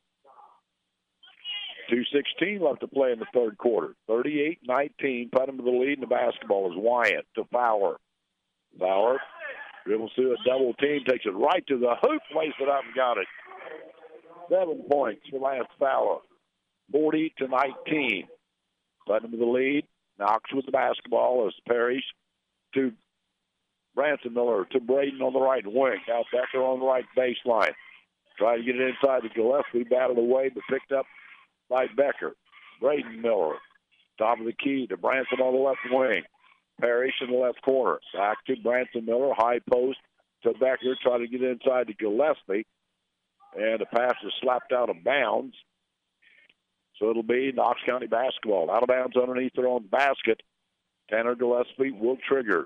2:16 left to play in the third quarter. 38-19. Putnam to the lead in the basketball is Wyatt to Fowler. Fowler dribbles through a double team, takes it right to the hoop, lays it up and got it. 7 points for Lance Fowler. 40-19. Putnam to the lead. Knox with the basketball as Parrish to Branson Miller to Braden on the right wing. Now Becker on the right baseline. Try to get it inside to Gillespie. Battled away, but picked up by Becker. Braden Miller, top of the key to Branson on the left wing. Parrish in the left corner. Back to Branson Miller, high post to Becker. Try to get inside to Gillespie. And the pass is slapped out of bounds. So it'll be Knox County basketball. Out of bounds underneath their own basket. Tanner Gillespie will trigger.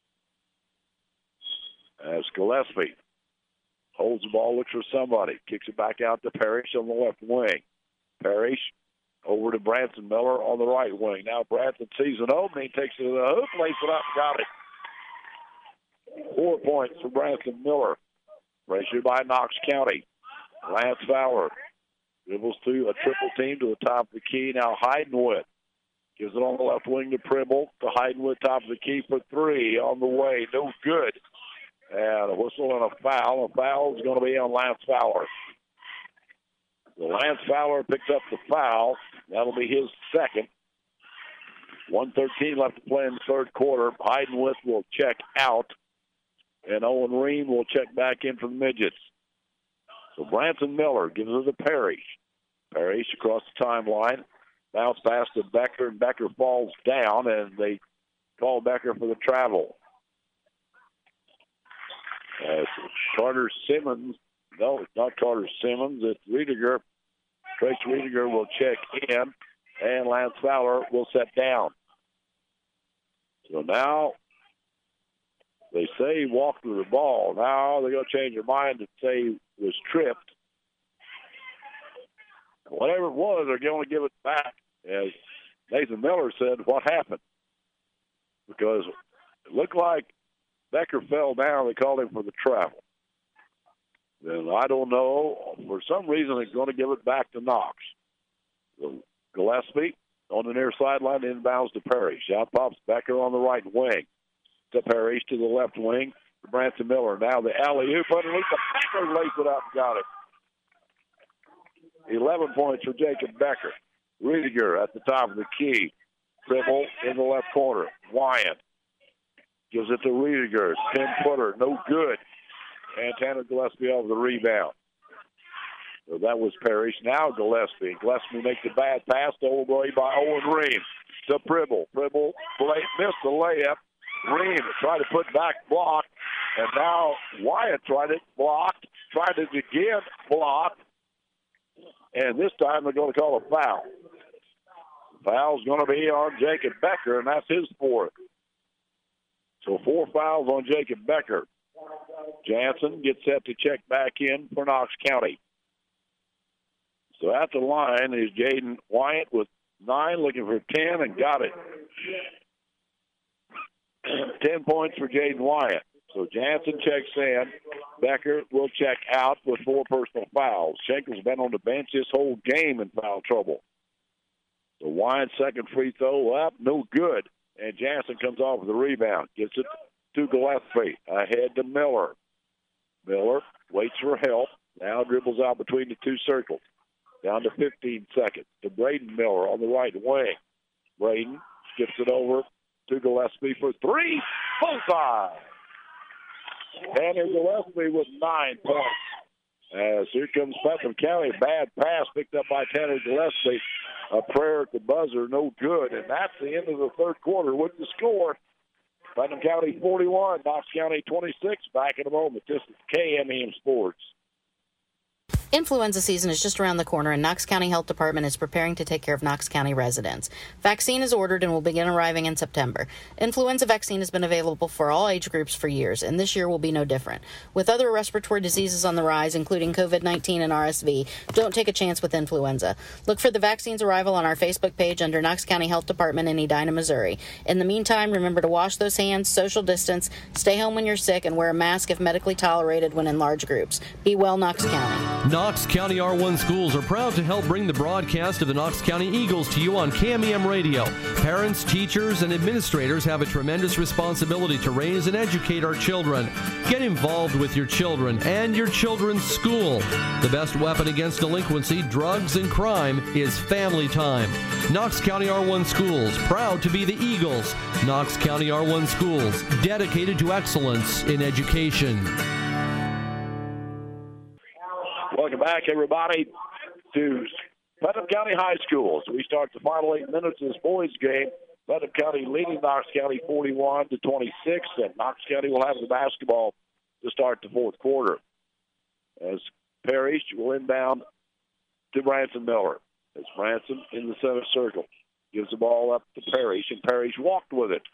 As Gillespie holds the ball, looks for somebody. Kicks it back out to Parrish on the left wing. Parrish over to Branson Miller on the right wing. Now Branson sees an opening, takes it to the hoop, lays it up, got it. 4 points for Branson Miller. Pressured by Knox County. Lance Fowler dribbles through a triple team to the top of the key. Now Heidenwith gives it on the left wing to Pribble. To Heidenwith, top of the key for 3 on the way. No good. And a whistle and a foul. A foul is going to be on Lance Fowler. So Lance Fowler picks up the foul. That'll be his second. 1:13 left to play in the third quarter. Heidenwith will check out. And Owen Ream will check back in for the Midgets. So Branson Miller gives it to Parrish. Parrish across the timeline. Bounce pass to Becker, and Becker falls down, and they call Becker for the travel. Carter Simmons. No, it's not Carter Simmons. It's Riediger. Trace Riediger will check in, and Lance Fowler will set down. So now they say he walked through the ball. Now they're going to change their mind and say he was tripped. Whatever it was, they're going to give it back. As Nathan Miller said, what happened? Because it looked like Becker fell down. They called him for the travel. Then So I don't know. For some reason, they're going to give it back to Knox. So Gillespie on the near sideline, inbounds to Parrish. Out pops Becker on the right wing. To Parrish to the left wing. To Branson Miller. Now the alley-oop underneath. The Becker lays it up and got it. 11 points for Jacob Becker. Riediger at the top of the key. Dribble in the left corner. Wyatt gives it to Riediger. 10-footer. No good. And Tanner Gillespie over the rebound. So that was Parrish. Now Gillespie. Gillespie makes a bad pass to overplay by Owen Ream. To Pribble. Pribble missed the layup. Ream tried to put back block. And now Wyatt tried it. Blocked. Tried it again. Blocked. And this time they're going to call a foul. Foul's going to be on Jacob Becker, and that's his fourth. So 4 fouls on Jacob Becker. Jansen gets set to check back in for Knox County. So at the line is Jaden Wyatt with 9, looking for 10, and got it. 10 points for Jaden Wyatt. So Jansen checks in. Becker will check out with 4 personal fouls. Schenkel's been on the bench this whole game in foul trouble. So Wyatt's second free throw up, no good. And Jansen comes off with the rebound. Gets it to Gillespie. Ahead to Miller. Miller waits for help. Now dribbles out between the 2 circles. Down to 15 seconds. To Braden Miller on the right wing. Braden skips it over to Gillespie for 3. Bullseye! Tanner Gillespie with 9 points. As here comes Putnam County. Bad pass picked up by Tanner Gillespie. A prayer at the buzzer, no good. And that's the end of the third quarter with the score. Putnam County 41, Knox County 26. Back in a moment. This is KMEM Sports. Influenza season is just around the corner, and Knox County Health Department is preparing to take care of Knox County residents. Vaccine is ordered and will begin arriving in September. Influenza vaccine has been available for all age groups for years, and this year will be no different. With other respiratory diseases on the rise, including COVID-19 and RSV, don't take a chance with influenza. Look for the vaccine's arrival on our Facebook page under Knox County Health Department in Edina, Missouri. In the meantime, remember to wash those hands, social distance, stay home when you're sick, and wear a mask if medically tolerated when in large groups. Be well, Knox County. Knox County R1 schools are proud to help bring the broadcast of the Knox County Eagles to you on KMEM Radio. Parents, teachers, and administrators have a tremendous responsibility to raise and educate our children. Get involved with your children and your children's school. The best weapon against delinquency, drugs, and crime is family time. Knox County R1 schools, proud to be the Eagles. Knox County R1 schools, dedicated to excellence in education. Welcome back, everybody, to Putnam County High School. So we start the final 8 minutes of this boys' game. Putnam County leading Knox County 41-26, and Knox County will have the basketball to start the fourth quarter. As Parrish will inbound to Branson Miller. As Branson in the center circle gives the ball up to Parrish, and Parrish walked with it.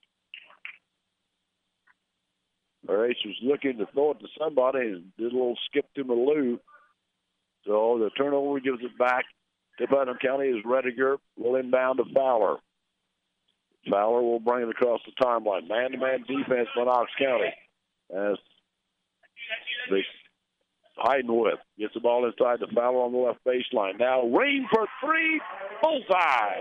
Parrish was looking to throw it to somebody and did a little skip to Malou. So the turnover gives it back to Putnam County as Rediger will inbound to Fowler. Fowler will bring it across the timeline. Man-to-man defense by Knox County. As the Heidenwith gets the ball inside the Fowler on the left baseline. Now Ream for 3. Bullseye.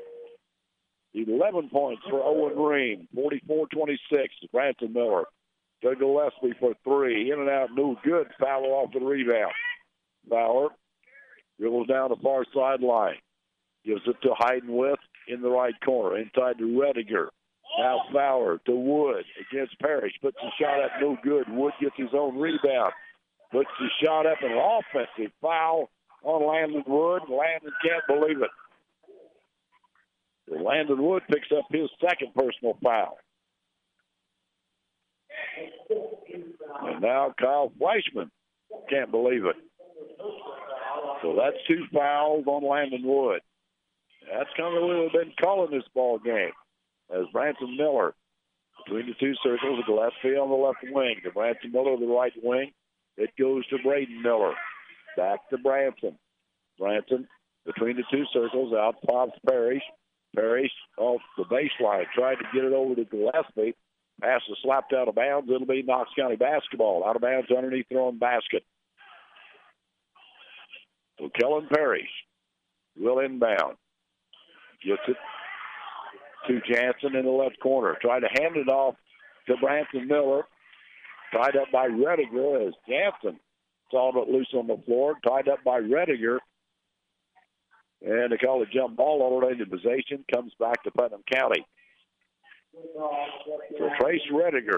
11 points for Owen Ream. 44-26. Branson Miller. To Gillespie for 3. In and out, no good. Fowler off the rebound. Fowler dribbles down the far sideline. Gives it to Heidenwith in the right corner. Inside to Rediger. Now Fowler to Wood against Parrish. Puts the shot up, no good. Wood gets his own rebound. Puts the shot up, and an offensive foul on Landon Wood. Landon can't believe it. Landon Wood picks up his second personal foul. And now Kyle Fleischman can't believe it. So that's 2 fouls on Landon Wood. That's kind of what we've been calling this ball game. As Branson Miller between the 2 circles, Gillespie on the left wing. To Branson Miller, the right wing. It goes to Braden Miller. Back to Branson. Branson between the 2 circles. Out pops Parrish. Parrish off the baseline. Tried to get it over to Gillespie. Pass is slapped out of bounds. It'll be Knox County basketball. Out of bounds underneath their own basket. So Kellen Parrish will inbound. Gets it to Jansen in the left corner. Try to hand it off to Branson Miller. Tied up by Rediger as Jansen saw it loose on the floor. Tied up by Rediger. And they call a jump ball already into possession. Comes back to Putnam County. So Trace Rediger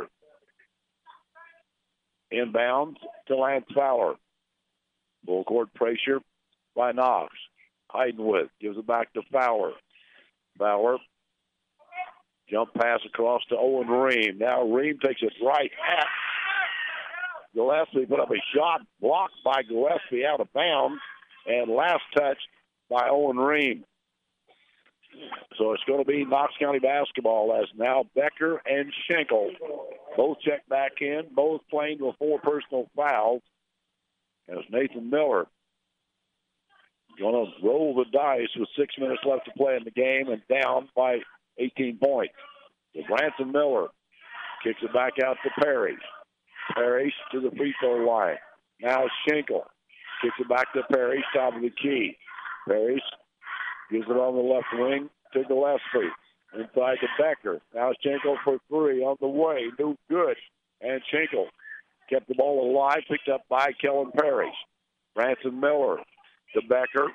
inbounds to Lance Fowler. Full court pressure by Knox. Heidenwood gives it back to Fowler. Fowler. Jump pass across to Owen Ream. Now Ream takes it right at Gillespie. Put up a shot blocked by Gillespie out of bounds. And last touch by Owen Ream. So it's going to be Knox County basketball as now Becker and Schenkel both check back in, both playing with 4 personal fouls. As Nathan Miller going to roll the dice with 6 minutes left to play in the game and down by 18 points. So Branson Miller kicks it back out to Parrish. Parrish to the free throw line. Now Schenkel kicks it back to Parrish, top of the key. Parrish gives it on the left wing to Gillespie. Inside to Becker. Now Schenkel for 3 on the way. No good. And Schenkel kept the ball alive, picked up by Kellen Parrish. Branson Miller to Becker.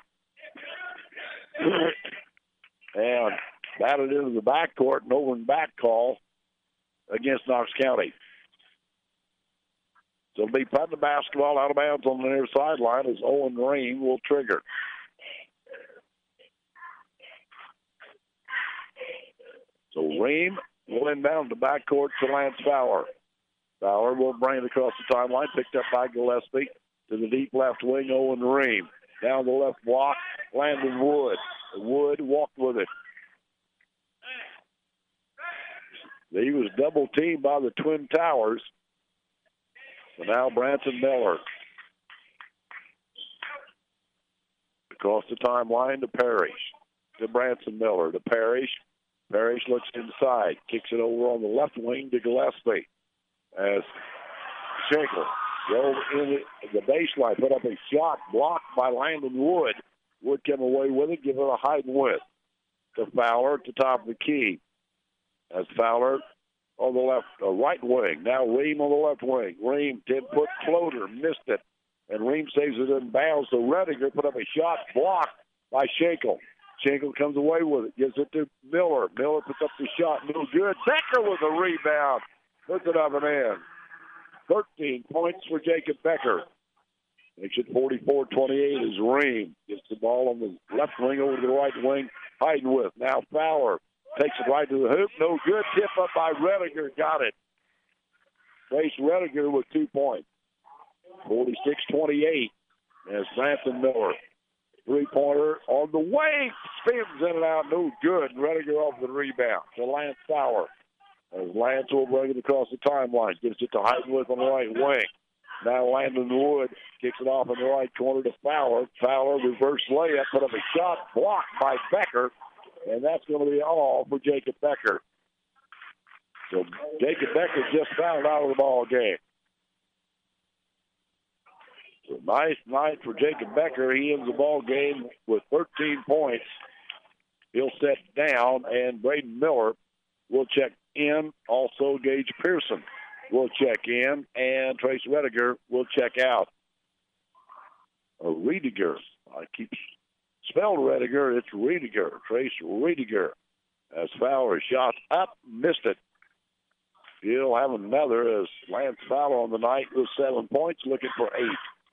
And batted into the backcourt, and over and back call against Knox County. So it'll be Putnam basketball out of bounds on the near sideline as Owen Ream will trigger. So Ream will inbound the backcourt to Lance Fowler. Fowler will bring it across the timeline, picked up by Gillespie to the deep left wing, Owen Ream. Down the left block, Landon Wood. Wood walked with it. He was double teamed by the Twin Towers. So now Branson Miller. Across the timeline to Parrish. To Branson Miller. To Parrish. Parrish looks inside. Kicks it over on the left wing to Gillespie. As Schenkel drove in the baseline. Put up a shot blocked by Landon Wood. Wood came away with it. Give it a hide and width. To Fowler at the top of the key. As Fowler on the left, right wing. Now Ream on the left wing. Ream 10-foot floater, missed it. And Ream saves it in bounds. So Rediger put up a shot blocked by Schenkel. Schenkel comes away with it, gives it to Miller. Miller puts up the shot, no good. Becker with a rebound. Puts it up and in. 13 points for Jacob Becker. Makes it 44-28 as Ream gets the ball on the left wing over to the right wing. Heidenwood. Now Fowler takes it right to the hoop. No good. Tip up by Rediger. Got it. Trace Rediger with 2 points. 46-28 as Branson Miller. Three-pointer on the way. Spins in and out. No good. Rediger off the rebound to Lance Fowler. As Lance will bring it across the timeline. Gives it to Heidenwood on the right wing. Now Landon Wood kicks it off in the right corner to Fowler. Fowler reverse layup. Put up a shot blocked by Becker. And that's going to be all for Jacob Becker. So Jacob Becker just fouled out of the ball game. So nice night for Jacob Becker. He ends the ball game with 13 points. He'll set down, and Braden Miller will check in. Also, Gage Pearson will check in, and Trace Rediger will check out. Rediger. I keep spelled Rediger. It's Rediger. Trace Rediger. As Fowler shot up, missed it. He'll have another as Lance Fowler on the night with 7 points, looking for 8.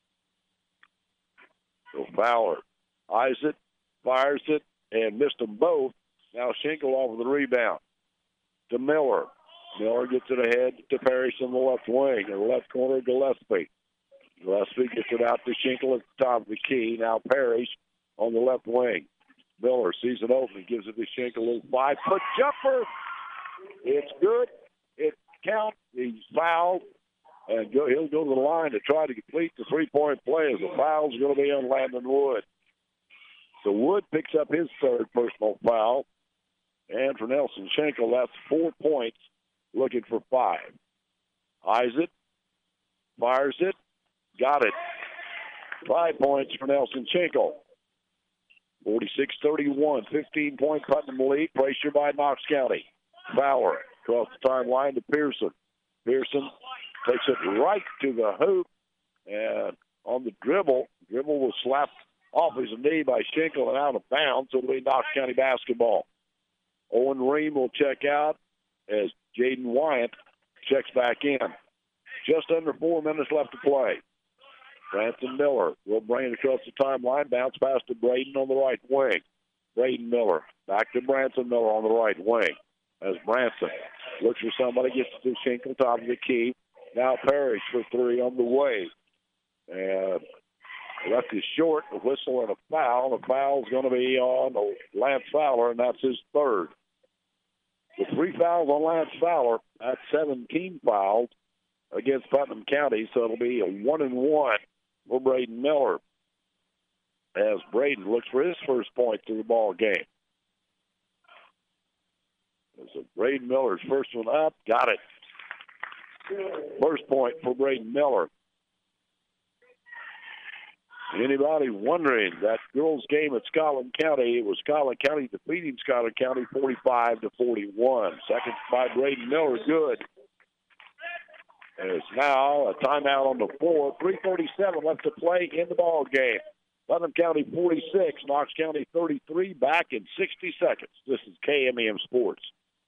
So Fowler eyes it, fires it, and missed them both. Now Schenkel off of the rebound to Miller. Miller gets it ahead to Parrish in the left wing. In the left corner, Gillespie. Gillespie gets it out to Schenkel at the top of the key. Now Parrish on the left wing. Miller sees it open, gives it to Schenkel. A little 5-foot jumper. It's good. It counts. He's fouled. And he'll go to the line to try to complete the three-point play as the foul's going to be on Landon Wood. So Wood picks up his third personal foul. And for Nelson Schenkel, that's 4 points, looking for 5. Eyes it, fires it, got it. 5 points for Nelson Schenkel. 46-31, 15-point Putnam lead. Pressure by Knox County. Fowler across the timeline to Pearson. Pearson takes it right to the hoop, and on the dribble was slapped off his knee by Schenkel and out of bounds. So it'll be Knox County basketball. Owen Ream will check out as Jaden Wyatt checks back in. Just under 4 minutes left to play. Branson Miller will bring it across the timeline. Bounce pass to Braden on the right wing. Braden Miller back to Branson Miller on the right wing. As Branson looks for somebody, gets to Schenkel, top of the key. Now Parrish for three on the way. And left is short, a whistle and a foul. The foul's going to be on Lance Fowler, and that's his third. With 3 fouls on Lance Fowler, that's 17 fouls against Putnam County, so it'll be a 1-and-1 for Braden Miller as Braden looks for his first point to the ball game. So Braden Miller's first one up, got it. First point for Braden Miller. Anybody wondering, that girls' game at Scotland County, it was Scotland County defeating Scotland County 45-41. Second by Braden Miller, good. And it's now a timeout on the floor. 3:37 left to play in the ball game. Putnam County 46, Knox County 33, back in 60 seconds. This is KMEM Sports.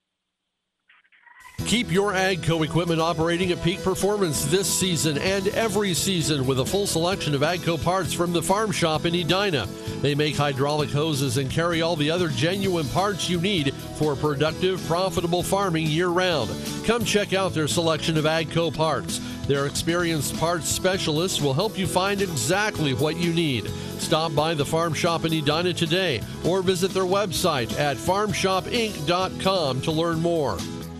Keep your AGCO equipment operating at peak performance this season and every season with a full selection of AGCO parts from the Farm Shop in Edina. They make hydraulic hoses and carry all the other genuine parts you need for productive, profitable farming year-round. Come check out their selection of AGCO parts. Their experienced parts specialists will help you find exactly what you need. Stop by the Farm Shop in Edina today or visit their website at farmshopinc.com to learn more.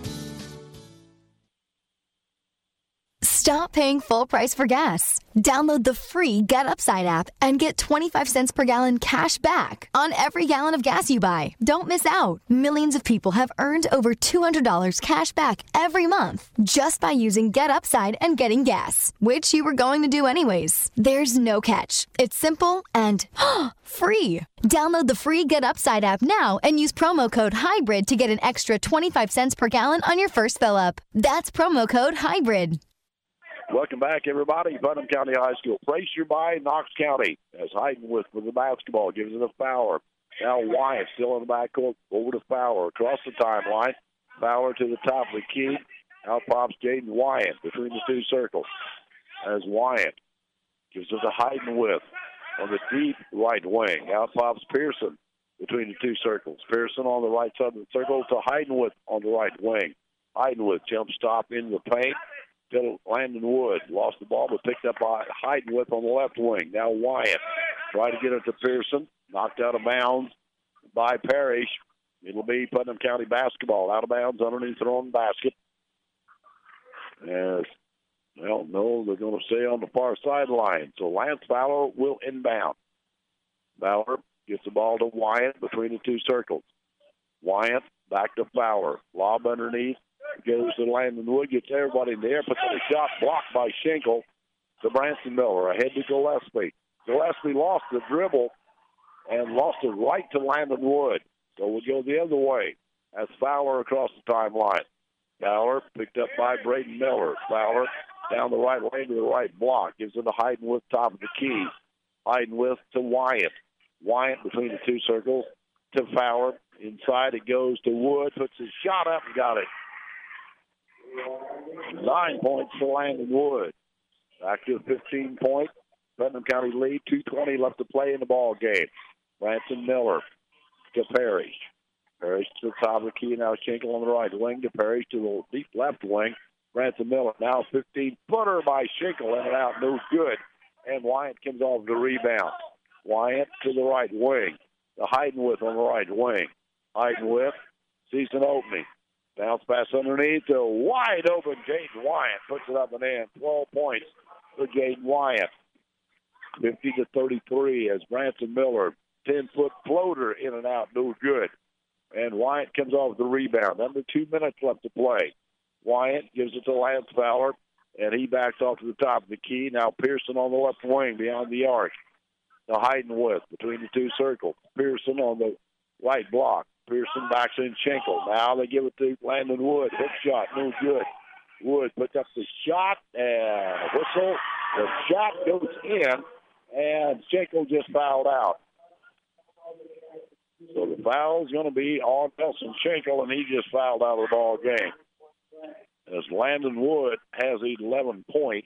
Stop paying full price for gas. Download the free Get Upside app and get 25 cents per gallon cash back on every gallon of gas you buy. Don't miss out. Millions of people have earned over $200 cash back every month just by using Get Upside and getting gas, which you were going to do anyways. There's no catch. It's simple and free. Download the free Get Upside app now and use promo code HYBRID to get an extra 25 cents per gallon on your first fill up. That's promo code HYBRID. Welcome back, everybody. Putnam County High School. Pressure by Knox County as Heidenwith with the basketball gives it a Fowler. Now Wyatt still in the backcourt. Over to Fowler across the timeline. Fowler to the top of the key. Out pops Jaden Wyatt between the two circles. As Wyatt gives it to Heidenwith on the deep right wing. Out pops Pearson between the two circles. Pearson on the right side of the circle to Heidenwith on the right wing. Heidenwith jump stop in the paint. Landon Wood lost the ball, but picked up by Heidenwith on the left wing. Now Wyatt trying to get it to Pearson. Knocked out of bounds by Parrish. It'll be Putnam County basketball. Out of bounds underneath their own basket. As, well, no, they're going to stay on the far sideline. So Lance Fowler will inbound. Fowler gets the ball to Wyatt between the two circles. Wyatt back to Fowler. Lob underneath. Goes to Landon Wood, gets everybody in the air, puts in a shot blocked by Schenkel to Branson Miller. Ahead to Gillespie. Gillespie lost the dribble and lost it right to Landon Wood. So we'll go the other way. That's Fowler across the timeline. Fowler picked up by Braden Miller. Fowler down the right lane to the right block. Gives it to Heidenwith, top of the key. Heidenwith to Wyatt. Wyatt between the two circles to Fowler. Inside it goes to Wood. Puts his shot up and got it. 9 points for Landon Wood. Back to a 15-point Putnam County lead. 2:20 left to play in the ball game. Branson Miller to Parrish. Parrish to the top of the key. Now Schenkel on the right wing to Parrish to the deep left wing. Branson Miller now 15-footer by Schenkel. In and out, no good. And Wyatt comes off the rebound. Wyatt to the right wing. To Heidenwith on the right wing. Heidenwith sees an opening. Bounce pass underneath to wide open Jaden Wyatt. Puts it up and in. 12 points for Jaden Wyatt. 50-33 as Branson Miller, 10-foot floater in and out, no good. And Wyatt comes off the rebound. Under 2 minutes left to play. Wyatt gives it to Lance Fowler. and he backs off to the top of the key. Now Pearson on the left wing beyond the arc. Now Heidenwith between the two circles. Pearson on the right block. Pearson backs in Schenkel. Now they give it to Landon Wood. Hook shot, no good. Wood puts up the shot and whistle. The shot goes in, and Schenkel just fouled out. So the foul's going to be on Nelson Schenkel, and he just fouled out of the ball game. As Landon Wood has 11 points.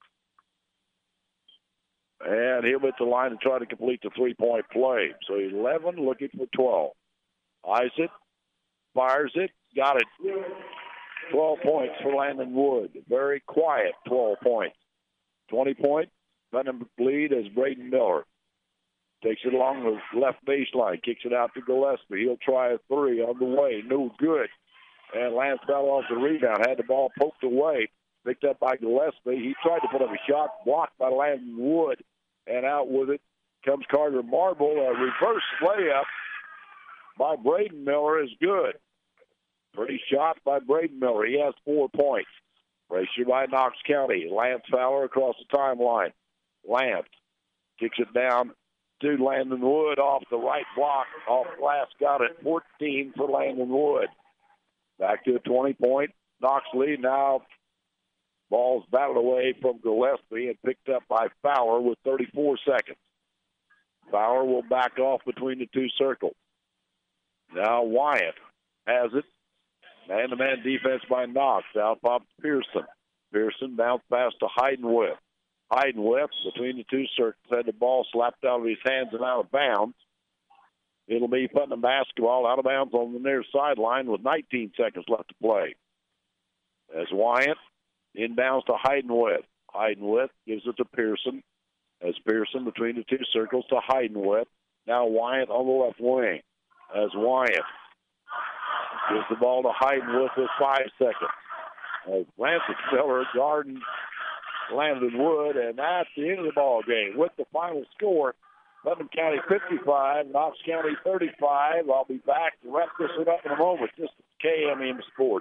And he'll hit the line to try to complete the three-point play. So 11 looking for 12. Eyes it, fires it, got it. 12 points for Landon Wood. Very quiet 12 points. 20-point, Putnam lead as Braden Miller. Takes it along the left baseline, kicks it out to Gillespie. He'll try a three on the way. No good. And Lance fell off the rebound, had the ball poked away, picked up by Gillespie. He tried to put up a shot, blocked by Landon Wood, and out with it comes Carter Marble. A reverse layup by Braden Miller is good. Pretty shot by Braden Miller. He has 4 points. Pressure by Knox County. Lance Fowler across the timeline. Lance kicks it down to Landon Wood off the right block. Off glass, got it. 14 for Landon Wood. Back to a 20-point Knox lead. Now ball's battled away from Gillespie and picked up by Fowler with 34 seconds. Fowler will back off between the two circles. Now Wyatt has it. Man-to-man defense by Knox. Out pops Pearson. Pearson bounced pass to Heidenwith. Heidenwith between the two circles had the ball slapped out of his hands and out of bounds. It'll be Putnam basketball out of bounds on the near sideline with 19 seconds left to play. As Wyatt inbounds to Heidenwith. Heidenwith gives it to Pearson. As Pearson between the two circles to Heidenwith. Now Wyatt on the left wing. As Wyatt gives the ball to Heidenwith with 5 seconds. As Lance Miller guarding Landon Wood, and that's the end of the ball game. With the final score, Putnam County 55, Knox County 35. I'll be back to wrap this one up in a moment. This is KMM Sports.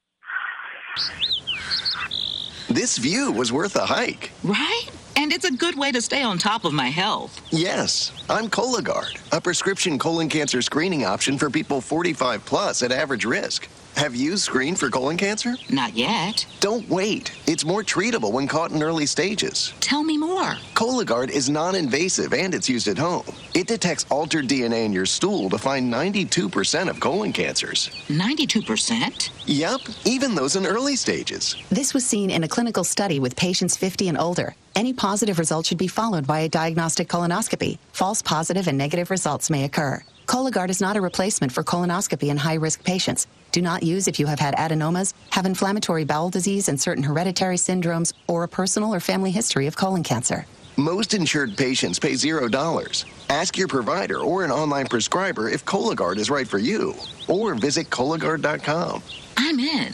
This view was worth a hike. Right? And it's a good way to stay on top of my health. Yes, I'm Cologuard, a prescription colon cancer screening option for people 45 plus at average risk. Have you screened for colon cancer? Not yet. Don't wait. It's more treatable when caught in early stages. Tell me more. Cologuard is non-invasive and it's used at home. It detects altered DNA in your stool to find 92% of colon cancers. 92%? Yep, even those in early stages. This was seen in a clinical study with patients 50 and older. Any positive result should be followed by a diagnostic colonoscopy. False positive and negative results may occur. Cologuard is not a replacement for colonoscopy in high-risk patients. Do not use if you have had adenomas, have inflammatory bowel disease and certain hereditary syndromes, or a personal or family history of colon cancer. Most insured patients pay $0. Ask your provider or an online prescriber if Cologuard is right for you, or visit Cologuard.com. I'm in.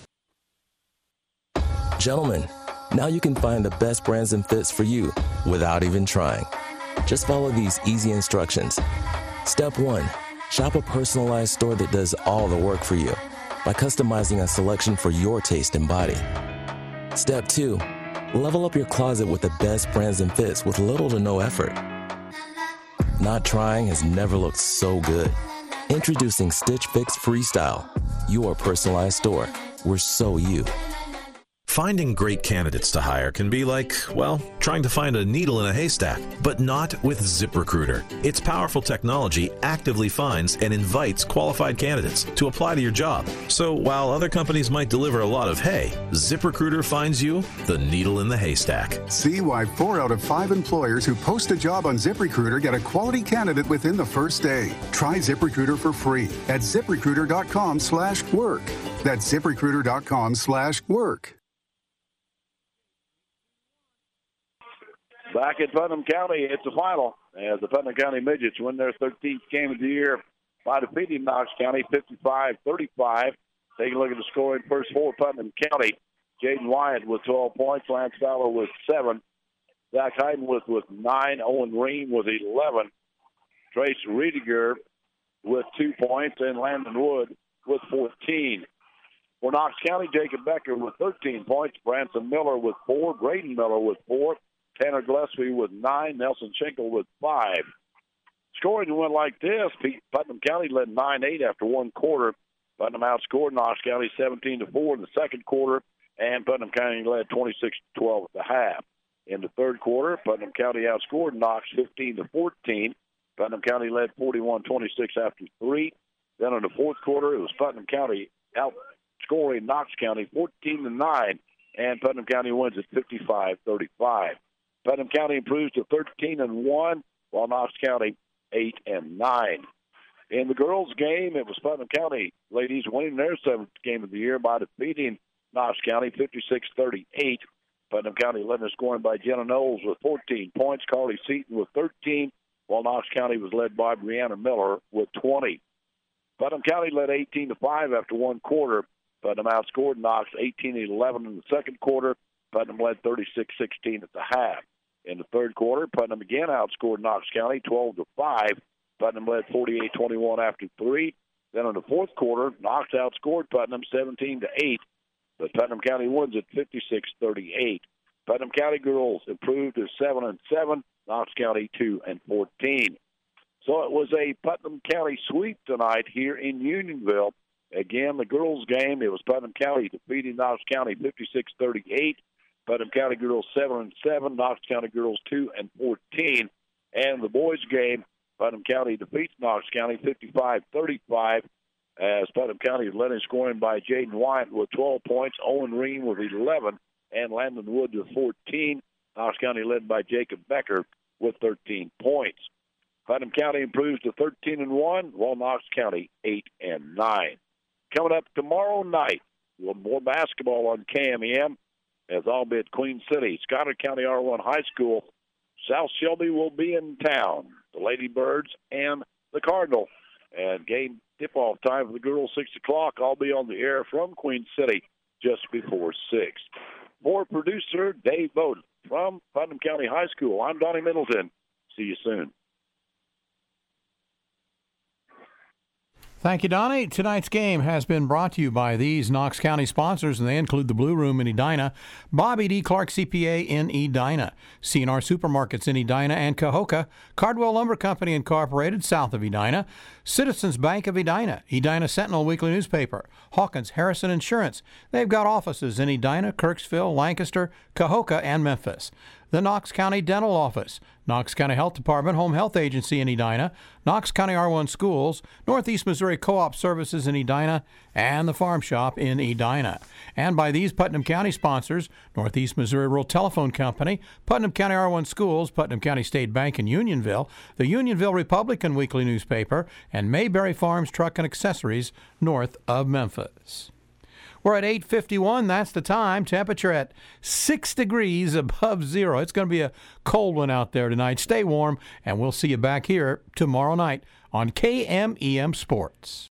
Gentlemen, now you can find the best brands and fits for you without even trying. Just follow these easy instructions. Step 1. Shop a personalized store that does all the work for you by customizing a selection for your taste and body. Step 2. Level up your closet with the best brands and fits with little to no effort. Not trying has never looked so good. Introducing Stitch Fix Freestyle, your personalized store. We're so you. Finding great candidates to hire can be like, well, trying to find a needle in a haystack, but not with ZipRecruiter. Its powerful technology actively finds and invites qualified candidates to apply to your job. So while other companies might deliver a lot of hay, ZipRecruiter finds you the needle in the haystack. See why 4 out of 5 employers who post a job on ZipRecruiter get a quality candidate within the first day. Try ZipRecruiter for free at ZipRecruiter.com/work. That's ZipRecruiter.com/work. Back in Putnam County, it's a final as the Putnam County Midgets win their 13th game of the year by defeating Knox County 55-35. Take a look at the scoring first for Putnam County. Jaden Wyatt with 12 points, Lance Fowler with 7, Zach Heidenwith with 9, Owen Ream with 11, Trace Riediger with 2 points, and Landon Wood with 14. For Knox County, Jacob Becker with 13 points, Branson Miller with 4, Braden Miller with 4, Tanner Gillespie with 9, Nelson Schenkel with 5. Scoring went like this. Putnam County led 9-8 after one quarter. Putnam outscored Knox County 17-4 in the second quarter, and Putnam County led 26-12 at the half. In the third quarter, Putnam County outscored Knox 15-14. Putnam County led 41-26 after 3. Then in the fourth quarter, it was Putnam County outscoring Knox County 14-9, and Putnam County wins at 55-35. Putnam County improves to 13-1, while Knox County 8-9. In the girls' game, it was Putnam County ladies winning their 7th game of the year by defeating Knox County 56-38. Putnam County led in scoring by Jenna Knowles with 14 points, Carly Seaton with 13, while Knox County was led by Brianna Miller with 20. Putnam County led 18-5 after one quarter. Putnam outscored Knox 18-11 in the second quarter. Putnam led 36-16 at the half. In the third quarter, Putnam again outscored Knox County 12-5. Putnam led 48-21 after 3. Then in the fourth quarter, Knox outscored Putnam 17-8. But Putnam County wins at 56-38. Putnam County girls improved to 7-7. Knox County 2-14. So it was a Putnam County sweep tonight here in Unionville. Again, the girls' game, it was Putnam County defeating Knox County 56-38. Putnam County girls 7-7. Knox County girls 2-14. And the boys' game, Putnam County defeats Knox County 55-35. As Putnam County led in scoring by Jaden White with 12 points, Owen Ream with 11, and Landon Wood with 14. Knox County led by Jacob Becker with 13 points. Putnam County improves to 13-1, while Knox County 8-9. Coming up tomorrow night, we'll have more basketball on KMEM, as I'll be at Queen City. Scotland County R1 High School. South Shelby will be in town. The Lady Birds and the Cardinal. And game tip-off time for the girls, 6 o'clock. I'll be on the air from Queen City just before 6. For producer Dave Bowden from Putnam County High School, I'm Donnie Middleton. See you soon. Thank you, Donnie. Tonight's game has been brought to you by these Knox County sponsors, and they include the Blue Room in Edina, Bobby D. Clark CPA in Edina, C&R Supermarkets in Edina and Cahokia, Cardwell Lumber Company Incorporated south of Edina, Citizens Bank of Edina, Edina Sentinel Weekly Newspaper, Hawkins Harrison Insurance. They've got offices in Edina, Kirksville, Lancaster, Cahokia, and Memphis. The Knox County Dental Office, Knox County Health Department, Home Health Agency in Edina, Knox County R1 Schools, Northeast Missouri Co-op Services in Edina, and the Farm Shop in Edina. And by these Putnam County sponsors, Northeast Missouri Rural Telephone Company, Putnam County R1 Schools, Putnam County State Bank in Unionville, the Unionville Republican Weekly Newspaper, and Mayberry Farms Truck and Accessories north of Memphis. We're at 8:51. That's the time. Temperature at 6 degrees above zero. It's going to be a cold one out there tonight. Stay warm, and we'll see you back here tomorrow night on KMEM Sports.